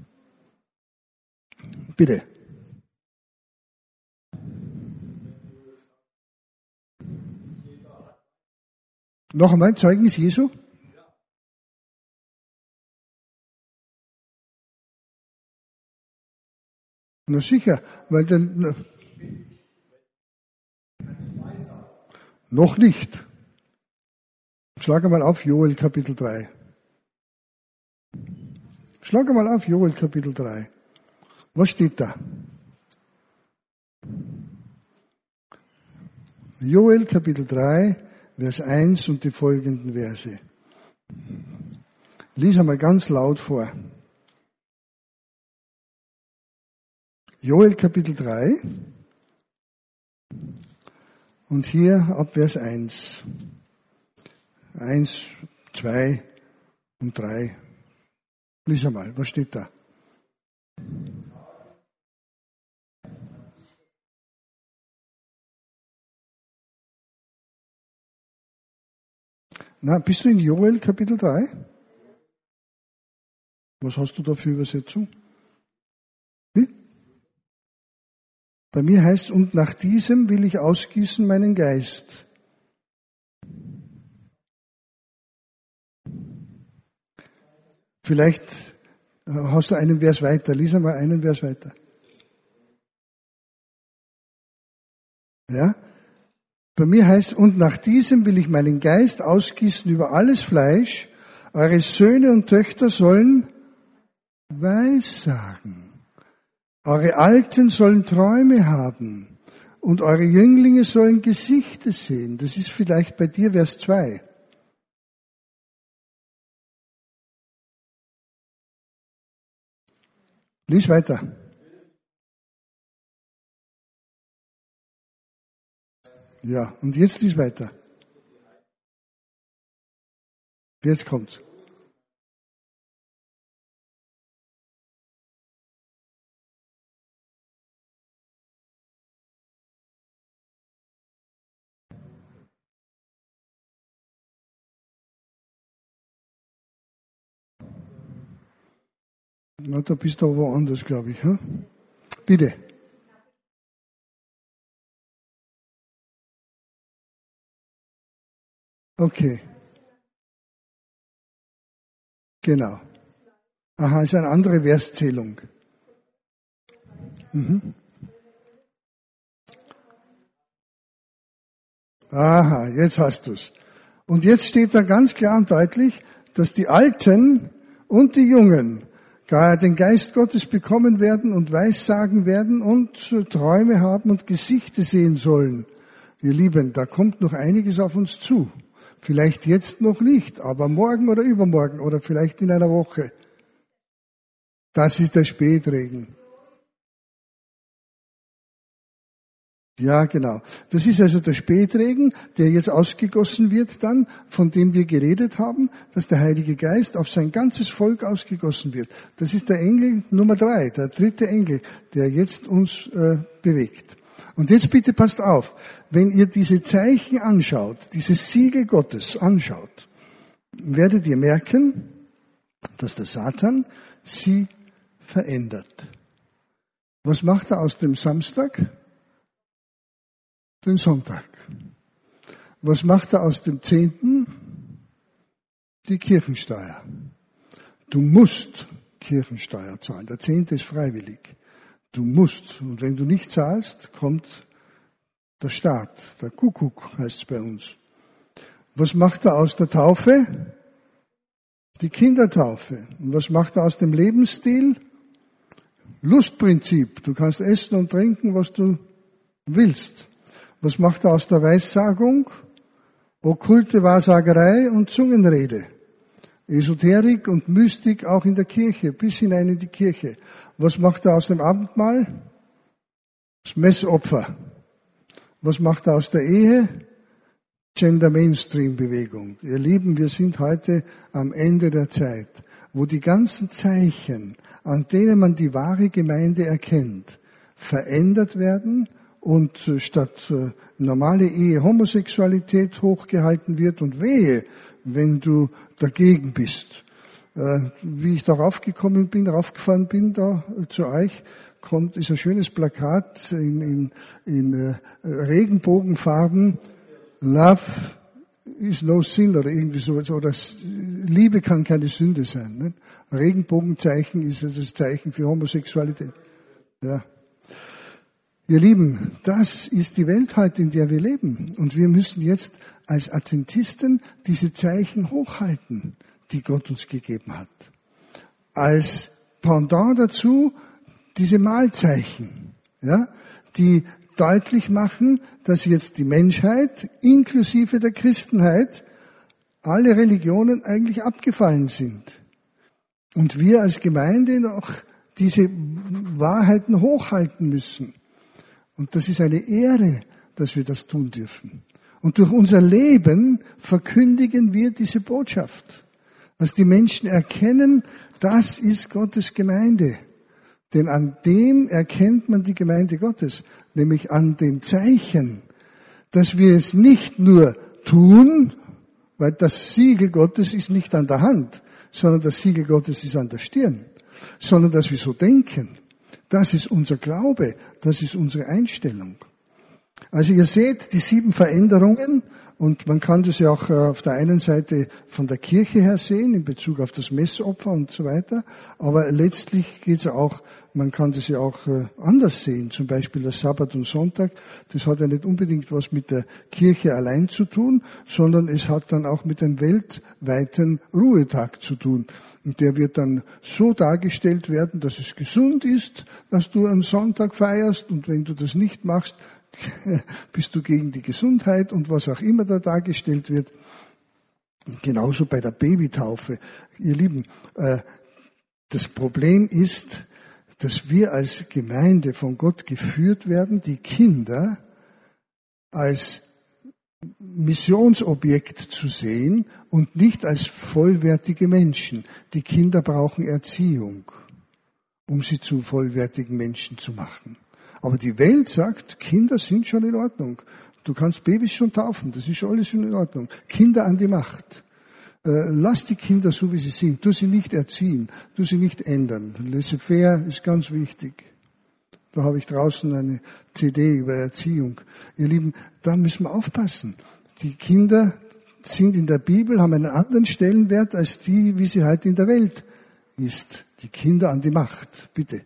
Bitte. Noch einmal, Zeugnis Jesu? Na sicher, weil dann noch nicht. Schlag einmal auf Joel Kapitel drei. Schlag einmal auf Joel Kapitel drei. Was steht da? Joel Kapitel drei, Vers eins und die folgenden Verse. Lies einmal ganz laut vor. Joel Kapitel drei und hier ab Vers eins. eins, zwei und drei. Lies einmal, was steht da? Na, bist du in Joel Kapitel drei? Was hast du da für Übersetzung? Wie? Bei mir heißt, und nach diesem will ich ausgießen meinen Geist. Vielleicht hast du einen Vers weiter. Lies einmal einen Vers weiter. Ja? Bei mir heißt, und nach diesem will ich meinen Geist ausgießen über alles Fleisch. Eure Söhne und Töchter sollen Weissagen. Eure Alten sollen Träume haben. Und eure Jünglinge sollen Gesichter sehen. Das ist vielleicht bei dir Vers zwei. Lies weiter. Ja, und jetzt lies weiter. Jetzt kommt's. Na, da bist du aber woanders, glaube ich. Hm? Bitte. Okay. Genau. Aha, ist eine andere Verszählung. Mhm. Aha, jetzt hast du's. Und jetzt steht da ganz klar und deutlich, dass die Alten und die Jungen gar den Geist Gottes bekommen werden und Weissagen werden und Träume haben und Gesichter sehen sollen. Ihr Lieben, da kommt noch einiges auf uns zu. Vielleicht jetzt noch nicht, aber morgen oder übermorgen oder vielleicht in einer Woche. Das ist der Spätregen. Ja, genau. Das ist also der Spätregen, der jetzt ausgegossen wird dann, von dem wir geredet haben, dass der Heilige Geist auf sein ganzes Volk ausgegossen wird. Das ist der Engel Nummer drei, der dritte Engel, der jetzt uns äh, bewegt. Und jetzt bitte passt auf, wenn ihr diese Zeichen anschaut, dieses Siegel Gottes anschaut, werdet ihr merken, dass der Satan sie verändert. Was macht er aus dem Samstag? Den Sonntag. Was macht er aus dem Zehnten? Die Kirchensteuer. Du musst Kirchensteuer zahlen. Der Zehnte ist freiwillig. Du musst. Und wenn du nicht zahlst, kommt der Staat. Der Kuckuck heißt es bei uns. Was macht er aus der Taufe? Die Kindertaufe. Und was macht er aus dem Lebensstil? Lustprinzip. Du kannst essen und trinken, was du willst. Was macht er aus der Weissagung? Okkulte Wahrsagerei und Zungenrede. Esoterik und Mystik auch in der Kirche, bis hinein in die Kirche. Was macht er aus dem Abendmahl? Das Messopfer. Was macht er aus der Ehe? Gender Mainstream Bewegung. Ihr Lieben, wir sind heute am Ende der Zeit, wo die ganzen Zeichen, an denen man die wahre Gemeinde erkennt, verändert werden und statt normale Ehe Homosexualität hochgehalten wird und wehe, wenn du dagegen bist. Wie ich darauf gekommen bin, raufgefahren bin da zu euch, kommt, ist ein schönes Plakat in, in, in Regenbogenfarben. Love is no sin oder irgendwie so, oder Liebe kann keine Sünde sein. Ne? Regenbogenzeichen ist das Zeichen für Homosexualität. Ja. Ihr Lieben, das ist die Welt heute, in der wir leben. Und wir müssen jetzt als Adventisten diese Zeichen hochhalten, die Gott uns gegeben hat. Als Pendant dazu diese Mahlzeichen, ja, die deutlich machen, dass jetzt die Menschheit, inklusive der Christenheit, alle Religionen eigentlich abgefallen sind. Und wir als Gemeinde noch diese Wahrheiten hochhalten müssen. Und das ist eine Ehre, dass wir das tun dürfen. Und durch unser Leben verkündigen wir diese Botschaft. Dass die Menschen erkennen, das ist Gottes Gemeinde. Denn an dem erkennt man die Gemeinde Gottes, nämlich an den Zeichen, dass wir es nicht nur tun, weil das Siegel Gottes ist nicht an der Hand, sondern das Siegel Gottes ist an der Stirn, sondern dass wir so denken. Das ist unser Glaube, das ist unsere Einstellung. Also ihr seht die sieben Veränderungen und man kann das ja auch auf der einen Seite von der Kirche her sehen, in Bezug auf das Messopfer und so weiter, aber letztlich geht es auch, man kann das ja auch anders sehen, zum Beispiel der Sabbat und Sonntag, das hat ja nicht unbedingt was mit der Kirche allein zu tun, sondern es hat dann auch mit dem weltweiten Ruhetag zu tun. Und der wird dann so dargestellt werden, dass es gesund ist, dass du am Sonntag feierst und wenn du das nicht machst, bist du gegen die Gesundheit und was auch immer da dargestellt wird. Genauso bei der Babytaufe. Ihr Lieben, das Problem ist, dass wir als Gemeinde von Gott geführt werden, die Kinder als Missionsobjekt zu sehen und nicht als vollwertige Menschen. Die Kinder brauchen Erziehung, um sie zu vollwertigen Menschen zu machen. Aber die Welt sagt, Kinder sind schon in Ordnung. Du kannst Babys schon taufen, das ist alles schon in Ordnung. Kinder an die Macht. Äh, lass die Kinder so, wie sie sind. Tu sie nicht erziehen, tu sie nicht ändern. Laissez-faire ist ganz wichtig. Da habe ich draußen eine C D über Erziehung. Ihr Lieben, da müssen wir aufpassen. Die Kinder sind in der Bibel, haben einen anderen Stellenwert als die, wie sie heute in der Welt ist. Die Kinder an die Macht. Bitte.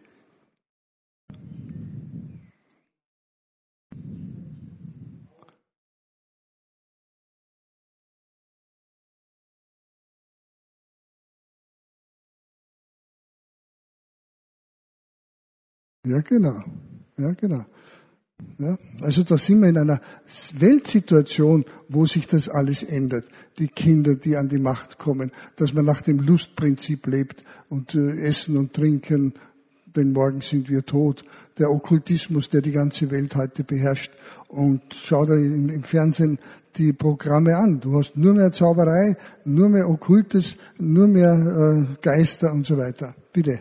Ja, genau. Ja, genau. Ja, also da sind wir in einer Weltsituation, wo sich das alles ändert. Die Kinder, die an die Macht kommen, dass man nach dem Lustprinzip lebt und äh, essen und trinken, denn morgen sind wir tot. Der Okkultismus, der die ganze Welt heute beherrscht. Und schau dir im, im Fernsehen die Programme an. Du hast nur mehr Zauberei, nur mehr Okkultes, nur mehr äh, Geister und so weiter. Bitte.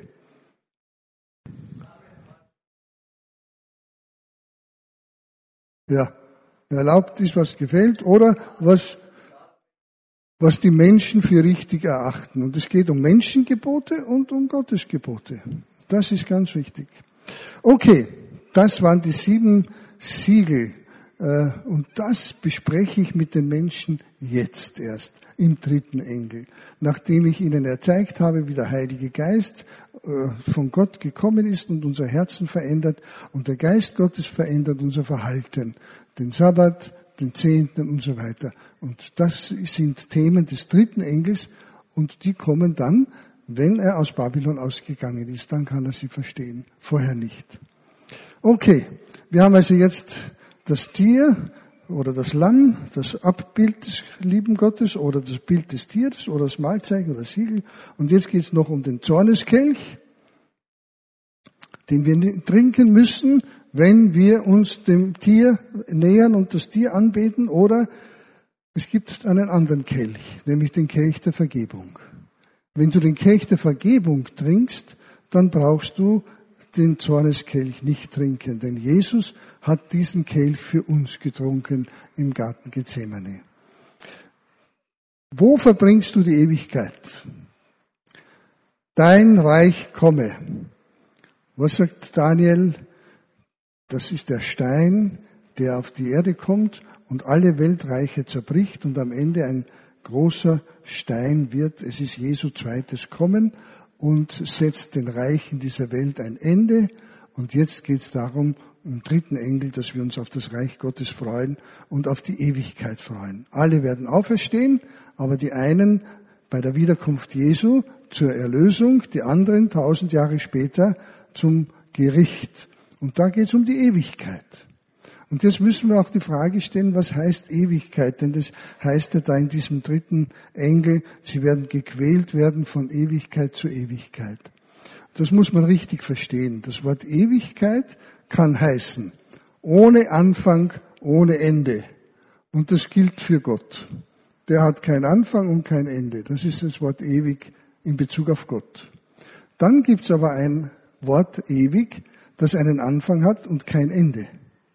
Ja, erlaubt ist, was gefällt oder was, was die Menschen für richtig erachten. Und es geht um Menschengebote und um Gottesgebote. Das ist ganz wichtig. Okay, das waren die sieben Siegel. Und das bespreche ich mit den Menschen jetzt erst. im dritten Engel. Nachdem ich Ihnen erzeigt habe, wie der Heilige Geist von Gott gekommen ist und unser Herzen verändert und der Geist Gottes verändert unser Verhalten, den Sabbat, den Zehnten und so weiter. Und das sind Themen des dritten Engels und die kommen dann, wenn er aus Babylon ausgegangen ist, dann kann er sie verstehen, vorher nicht. Okay, wir haben also jetzt das Tier oder das Lamm, das Abbild des lieben Gottes oder das Bild des Tieres oder das Mahlzeichen oder das Siegel. Und jetzt geht es noch um den Zorneskelch, den wir trinken müssen, wenn wir uns dem Tier nähern und das Tier anbeten. Oder es gibt einen anderen Kelch, nämlich den Kelch der Vergebung. Wenn du den Kelch der Vergebung trinkst, dann brauchst du den Zorneskelch nicht trinken, denn Jesus hat diesen Kelch für uns getrunken im Garten Gethsemane. Wo verbringst du die Ewigkeit? Dein Reich komme. Was sagt Daniel? Das ist der Stein, der auf die Erde kommt und alle Weltreiche zerbricht und am Ende ein großer Stein wird. Es ist Jesu zweites Kommen und setzt den Reichen dieser Welt ein Ende. Und jetzt geht es darum, im dritten Engel, dass wir uns auf das Reich Gottes freuen und auf die Ewigkeit freuen. Alle werden auferstehen, aber die einen bei der Wiederkunft Jesu zur Erlösung, die anderen tausend Jahre später zum Gericht. Und da geht es um die Ewigkeit. Und jetzt müssen wir auch die Frage stellen, was heißt Ewigkeit? Denn das heißt ja da in diesem dritten Engel, sie werden gequält werden von Ewigkeit zu Ewigkeit. Das muss man richtig verstehen. Das Wort Ewigkeit kann heißen, ohne Anfang, ohne Ende. Und das gilt für Gott. Der hat keinen Anfang und kein Ende. Das ist das Wort ewig in Bezug auf Gott. Dann gibt's aber ein Wort ewig, das einen Anfang hat und kein Ende.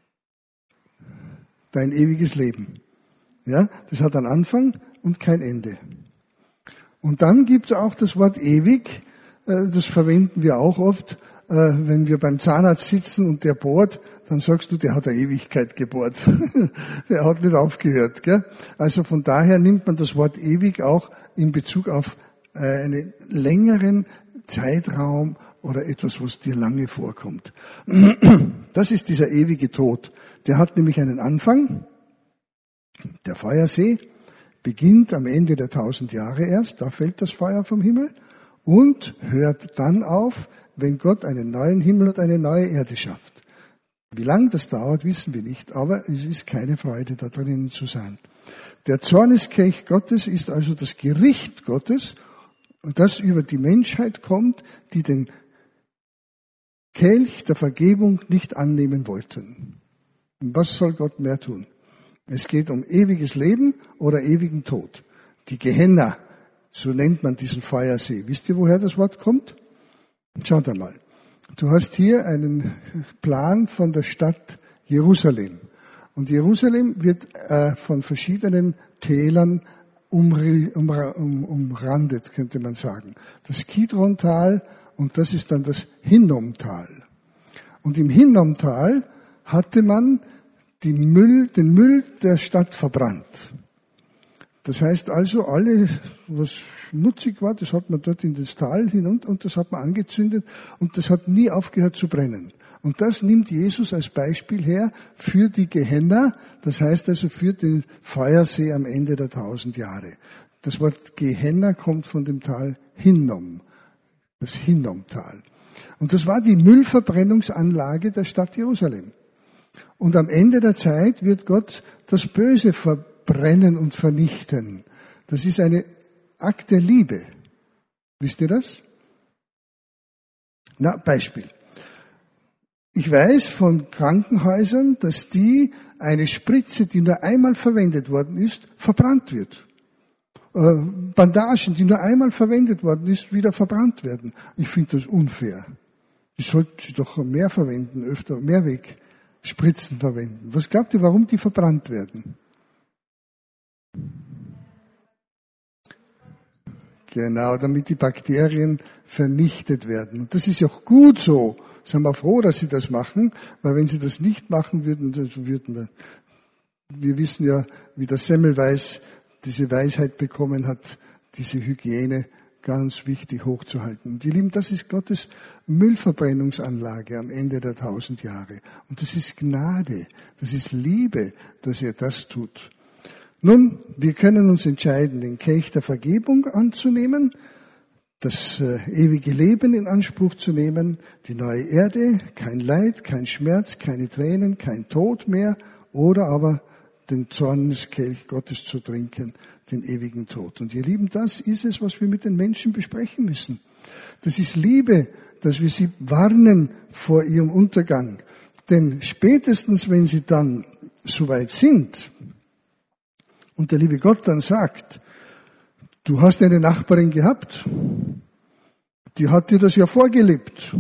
Dein ewiges Leben. Ja, das hat einen Anfang und kein Ende. Und dann gibt es auch das Wort ewig, das verwenden wir auch oft, wenn wir beim Zahnarzt sitzen und der bohrt, dann sagst du, der hat eine Ewigkeit gebohrt. Der hat nicht aufgehört. Gell? Also von daher nimmt man das Wort ewig auch in Bezug auf einen längeren Zeitraum oder etwas, was dir lange vorkommt. Das ist dieser ewige Tod. Der hat nämlich einen Anfang. Der Feuersee beginnt am Ende der tausend Jahre erst, da fällt das Feuer vom Himmel und hört dann auf, wenn Gott einen neuen Himmel und eine neue Erde schafft. Wie lang das dauert, wissen wir nicht, aber es ist keine Freude, da drinnen zu sein. Der Zorneskelch Gottes ist also das Gericht Gottes, das über die Menschheit kommt, die den Kelch der Vergebung nicht annehmen wollten. Und was soll Gott mehr tun? Es geht um ewiges Leben oder ewigen Tod. Die Gehenna, so nennt man diesen Feuersee. Wisst ihr, woher das Wort kommt? Schaut einmal. Du hast hier einen Plan von der Stadt Jerusalem. Und Jerusalem wird äh, von verschiedenen Tälern umri- um, um, umrandet, könnte man sagen. Das Kidron-Tal und das ist dann das Hinnomtal. Und im Hinnomtal hatte man die Müll, den Müll der Stadt verbrannt. Das heißt also, alles, was schmutzig war, das hat man dort in das Tal hinunter und das hat man angezündet und das hat nie aufgehört zu brennen. Und das nimmt Jesus als Beispiel her für die Gehenna, das heißt also für den Feuersee am Ende der tausend Jahre. Das Wort Gehenna kommt von dem Tal Hinnom, das Hinnomtal. Und das war die Müllverbrennungsanlage der Stadt Jerusalem. Und am Ende der Zeit wird Gott das Böse verbrennen und vernichten. Das ist eine Akt der Liebe. Wisst ihr das? Na, Beispiel. Ich weiß von Krankenhäusern, dass die eine Spritze, die nur einmal verwendet worden ist, verbrannt wird. Äh, Bandagen, die nur einmal verwendet worden ist, wieder verbrannt werden. Ich finde das unfair. Die sollten sie doch mehr verwenden, öfter, mehrweg Spritzen verwenden. Was glaubt ihr, warum die verbrannt werden? Genau, damit die Bakterien vernichtet werden. Und das ist ja auch gut so. Sind wir froh, dass sie das machen, weil wenn sie das nicht machen würden, das würden wir, wir wissen ja, wie der Semmelweis diese Weisheit bekommen hat, diese Hygiene ganz wichtig hochzuhalten. Und ihr Lieben, das ist Gottes Müllverbrennungsanlage am Ende der tausend Jahre. Und das ist Gnade, das ist Liebe, dass er das tut. Nun, wir können uns entscheiden, den Kelch der Vergebung anzunehmen, das äh, ewige Leben in Anspruch zu nehmen, die neue Erde, kein Leid, kein Schmerz, keine Tränen, kein Tod mehr, oder aber den Zorneskelch Gottes zu trinken, den ewigen Tod. Und ihr Lieben, das ist es, was wir mit den Menschen besprechen müssen. Das ist Liebe, dass wir sie warnen vor ihrem Untergang. Denn spätestens, wenn sie dann soweit sind und der liebe Gott dann sagt, du hast eine Nachbarin gehabt, die hat dir das ja vorgelebt.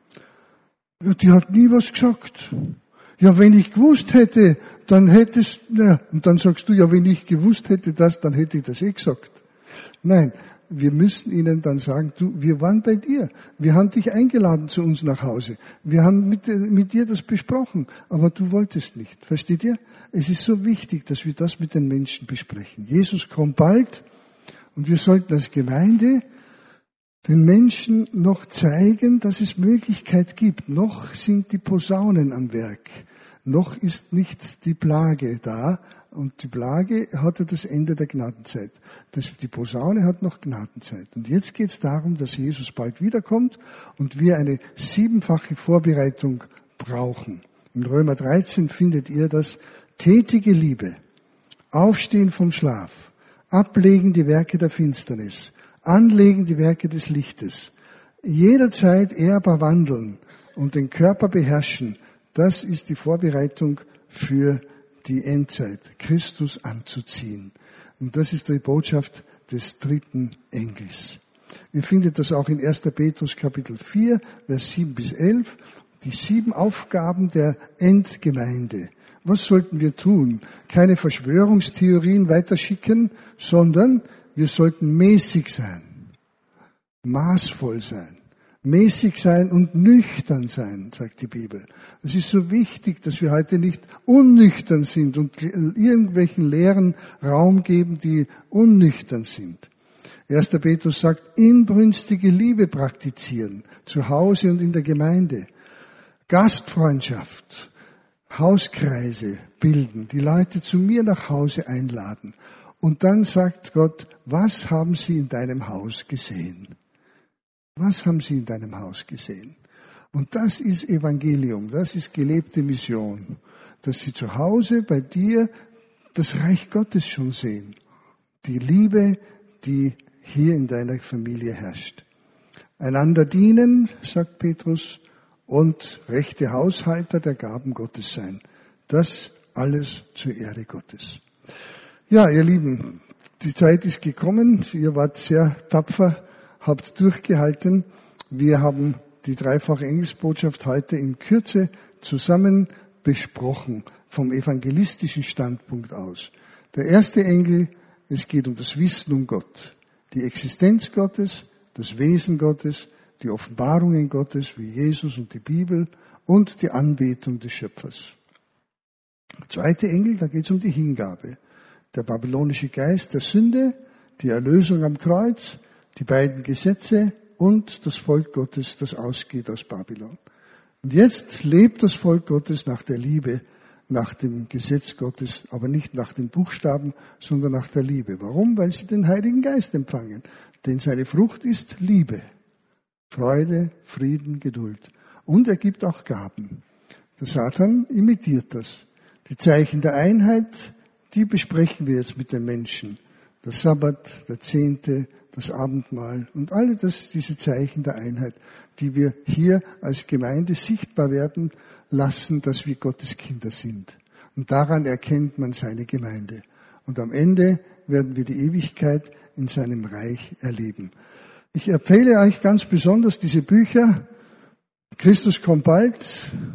Ja, die hat nie was gesagt. Ja, wenn ich gewusst hätte, dann hättest, ja, und dann sagst du, ja, wenn ich gewusst hätte das, dann hätte ich das eh gesagt. Nein, wir müssen ihnen dann sagen, du, wir waren bei dir. Wir haben dich eingeladen zu uns nach Hause. Wir haben mit, mit dir das besprochen, aber du wolltest nicht. Versteht ihr? Es ist so wichtig, dass wir das mit den Menschen besprechen. Jesus kommt bald und wir sollten als Gemeinde den Menschen noch zeigen, dass es Möglichkeit gibt. Noch sind die Posaunen am Werk. Noch ist nicht die Plage da. Und die Plage hatte das Ende der Gnadenzeit. Das, die Posaune hat noch Gnadenzeit. Und jetzt geht es darum, dass Jesus bald wiederkommt und wir eine siebenfache Vorbereitung brauchen. In Römer dreizehn findet ihr das: tätige Liebe, Aufstehen vom Schlaf, ablegen die Werke der Finsternis, anlegen die Werke des Lichtes, jederzeit ehrbar wandeln und den Körper beherrschen. Das ist die Vorbereitung für die Endzeit, Christus anzuziehen. Und das ist die Botschaft des dritten Engels. Ihr findet das auch in erster Petrus Kapitel vier, Vers sieben bis elf, die sieben Aufgaben der Endgemeinde. Was sollten wir tun? Keine Verschwörungstheorien weiterschicken, sondern wir sollten mäßig sein, maßvoll sein. Mäßig sein und nüchtern sein, sagt die Bibel. Es ist so wichtig, dass wir heute nicht unnüchtern sind und irgendwelchen Lehren Raum geben, die unnüchtern sind. erster Petrus sagt, inbrünstige Liebe praktizieren, zu Hause und in der Gemeinde. Gastfreundschaft, Hauskreise bilden, die Leute zu mir nach Hause einladen. Und dann sagt Gott, was haben sie in deinem Haus gesehen? Was haben sie in deinem Haus gesehen? Und das ist Evangelium, das ist gelebte Mission, dass sie zu Hause bei dir das Reich Gottes schon sehen. Die Liebe, die hier in deiner Familie herrscht. Einander dienen, sagt Petrus, und rechte Haushalter der Gaben Gottes sein. Das alles zur Ehre Gottes. Ja, ihr Lieben, die Zeit ist gekommen. Ihr wart sehr tapfer, habt durchgehalten. Wir haben die dreifache Engelsbotschaft heute in Kürze zusammen besprochen, vom evangelistischen Standpunkt aus. Der erste Engel, es geht um das Wissen um Gott, die Existenz Gottes, das Wesen Gottes, die Offenbarungen Gottes, wie Jesus und die Bibel, und die Anbetung des Schöpfers. Der zweite Engel, da geht es um die Hingabe. Der babylonische Geist der Sünde, die Erlösung am Kreuz, die beiden Gesetze und das Volk Gottes, das ausgeht aus Babylon. Und jetzt lebt das Volk Gottes nach der Liebe, nach dem Gesetz Gottes, aber nicht nach den Buchstaben, sondern nach der Liebe. Warum? Weil sie den Heiligen Geist empfangen. Denn seine Frucht ist Liebe, Freude, Frieden, Geduld. Und er gibt auch Gaben. Der Satan imitiert das. Die Zeichen der Einheit, die besprechen wir jetzt mit den Menschen. Der Sabbat, der Zehnte, das Abendmahl und alle das, diese Zeichen der Einheit, die wir hier als Gemeinde sichtbar werden lassen, dass wir Gottes Kinder sind. Und daran erkennt man seine Gemeinde. Und am Ende werden wir die Ewigkeit in seinem Reich erleben. Ich empfehle euch ganz besonders diese Bücher. Christus kommt bald,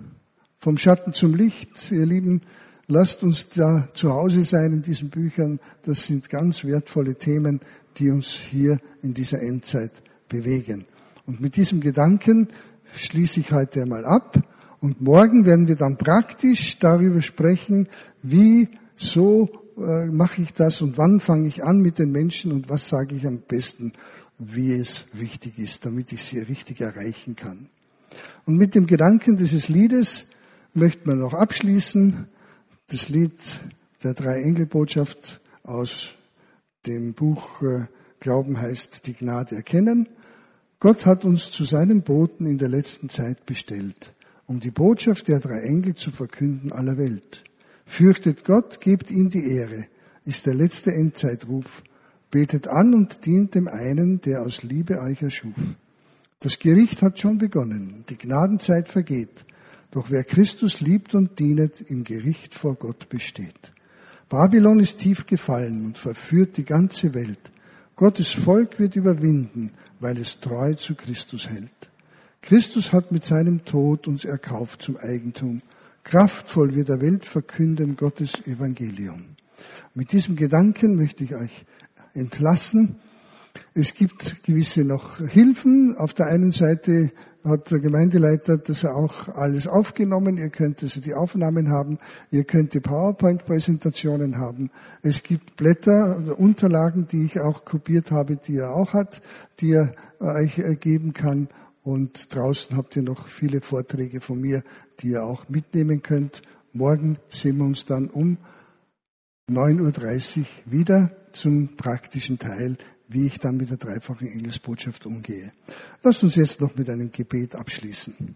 vom Schatten zum Licht. Ihr Lieben, lasst uns da zu Hause sein in diesen Büchern. Das sind ganz wertvolle Themen, die uns hier in dieser Endzeit bewegen. Und mit diesem Gedanken schließe ich heute einmal ab. Und morgen werden wir dann praktisch darüber sprechen, wie so äh, mache ich das und wann fange ich an mit den Menschen und was sage ich am besten, wie es richtig ist, damit ich sie richtig erreichen kann. Und mit dem Gedanken dieses Liedes möchte man noch abschließen. Das Lied der Drei-Engel-Botschaft aus dem Buch äh, Glauben heißt die Gnade erkennen. Gott hat uns zu seinen Boten in der letzten Zeit bestellt, um die Botschaft der drei Engel zu verkünden aller Welt. Fürchtet Gott, gebt ihm die Ehre, ist der letzte Endzeitruf. Betet an und dient dem einen, der aus Liebe euch erschuf. Das Gericht hat schon begonnen, die Gnadenzeit vergeht. Doch wer Christus liebt und dienet, im Gericht vor Gott besteht. Babylon ist tief gefallen und verführt die ganze Welt. Gottes Volk wird überwinden, weil es treu zu Christus hält. Christus hat mit seinem Tod uns erkauft zum Eigentum. Kraftvoll wird der Welt verkünden Gottes Evangelium. Mit diesem Gedanken möchte ich euch entlassen. Es gibt gewisse noch Hilfen. Auf der einen Seite hat der Gemeindeleiter das auch alles aufgenommen. Ihr könnt also die Aufnahmen haben. Ihr könnt die PowerPoint-Präsentationen haben. Es gibt Blätter oder Unterlagen, die ich auch kopiert habe, die er auch hat, die er euch geben kann. Und draußen habt ihr noch viele Vorträge von mir, die ihr auch mitnehmen könnt. Morgen sehen wir uns dann um neun Uhr dreißig wieder zum praktischen Teil, wie ich dann mit der dreifachen Engelsbotschaft umgehe. Lasst uns jetzt noch mit einem Gebet abschließen.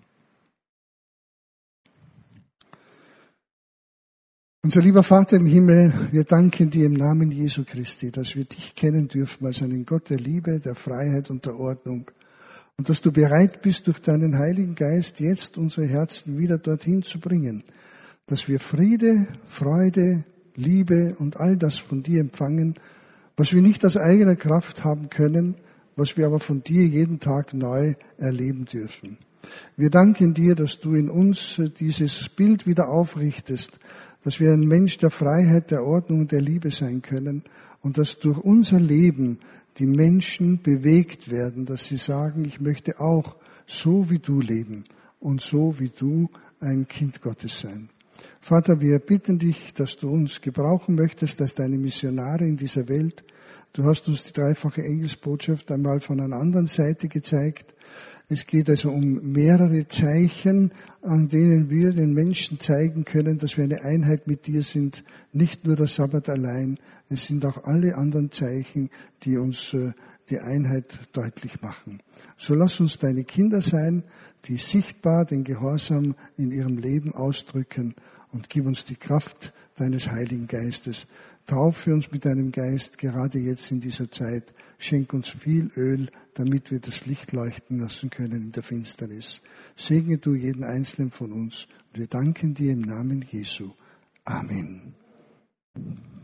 Unser lieber Vater im Himmel, wir danken dir im Namen Jesu Christi, dass wir dich kennen dürfen als einen Gott der Liebe, der Freiheit und der Ordnung. Und dass du bereit bist, durch deinen Heiligen Geist jetzt unsere Herzen wieder dorthin zu bringen, dass wir Friede, Freude, Liebe und all das von dir empfangen, was wir nicht aus eigener Kraft haben können, was wir aber von dir jeden Tag neu erleben dürfen. Wir danken dir, dass du in uns dieses Bild wieder aufrichtest, dass wir ein Mensch der Freiheit, der Ordnung und der Liebe sein können und dass durch unser Leben die Menschen bewegt werden, dass sie sagen, ich möchte auch so wie du leben und so wie du ein Kind Gottes sein. Vater, wir bitten dich, dass du uns gebrauchen möchtest als deine Missionare in dieser Welt. Du hast uns die dreifache Engelsbotschaft einmal von einer anderen Seite gezeigt. Es geht also um mehrere Zeichen, an denen wir den Menschen zeigen können, dass wir eine Einheit mit dir sind. Nicht nur der Sabbat allein, es sind auch alle anderen Zeichen, die uns die Einheit deutlich machen. So lass uns deine Kinder sein, die sichtbar den Gehorsam in ihrem Leben ausdrücken, und gib uns die Kraft deines Heiligen Geistes. Taufe uns mit deinem Geist, gerade jetzt in dieser Zeit. Schenk uns viel Öl, damit wir das Licht leuchten lassen können in der Finsternis. Segne du jeden Einzelnen von uns. Und wir danken dir im Namen Jesu. Amen.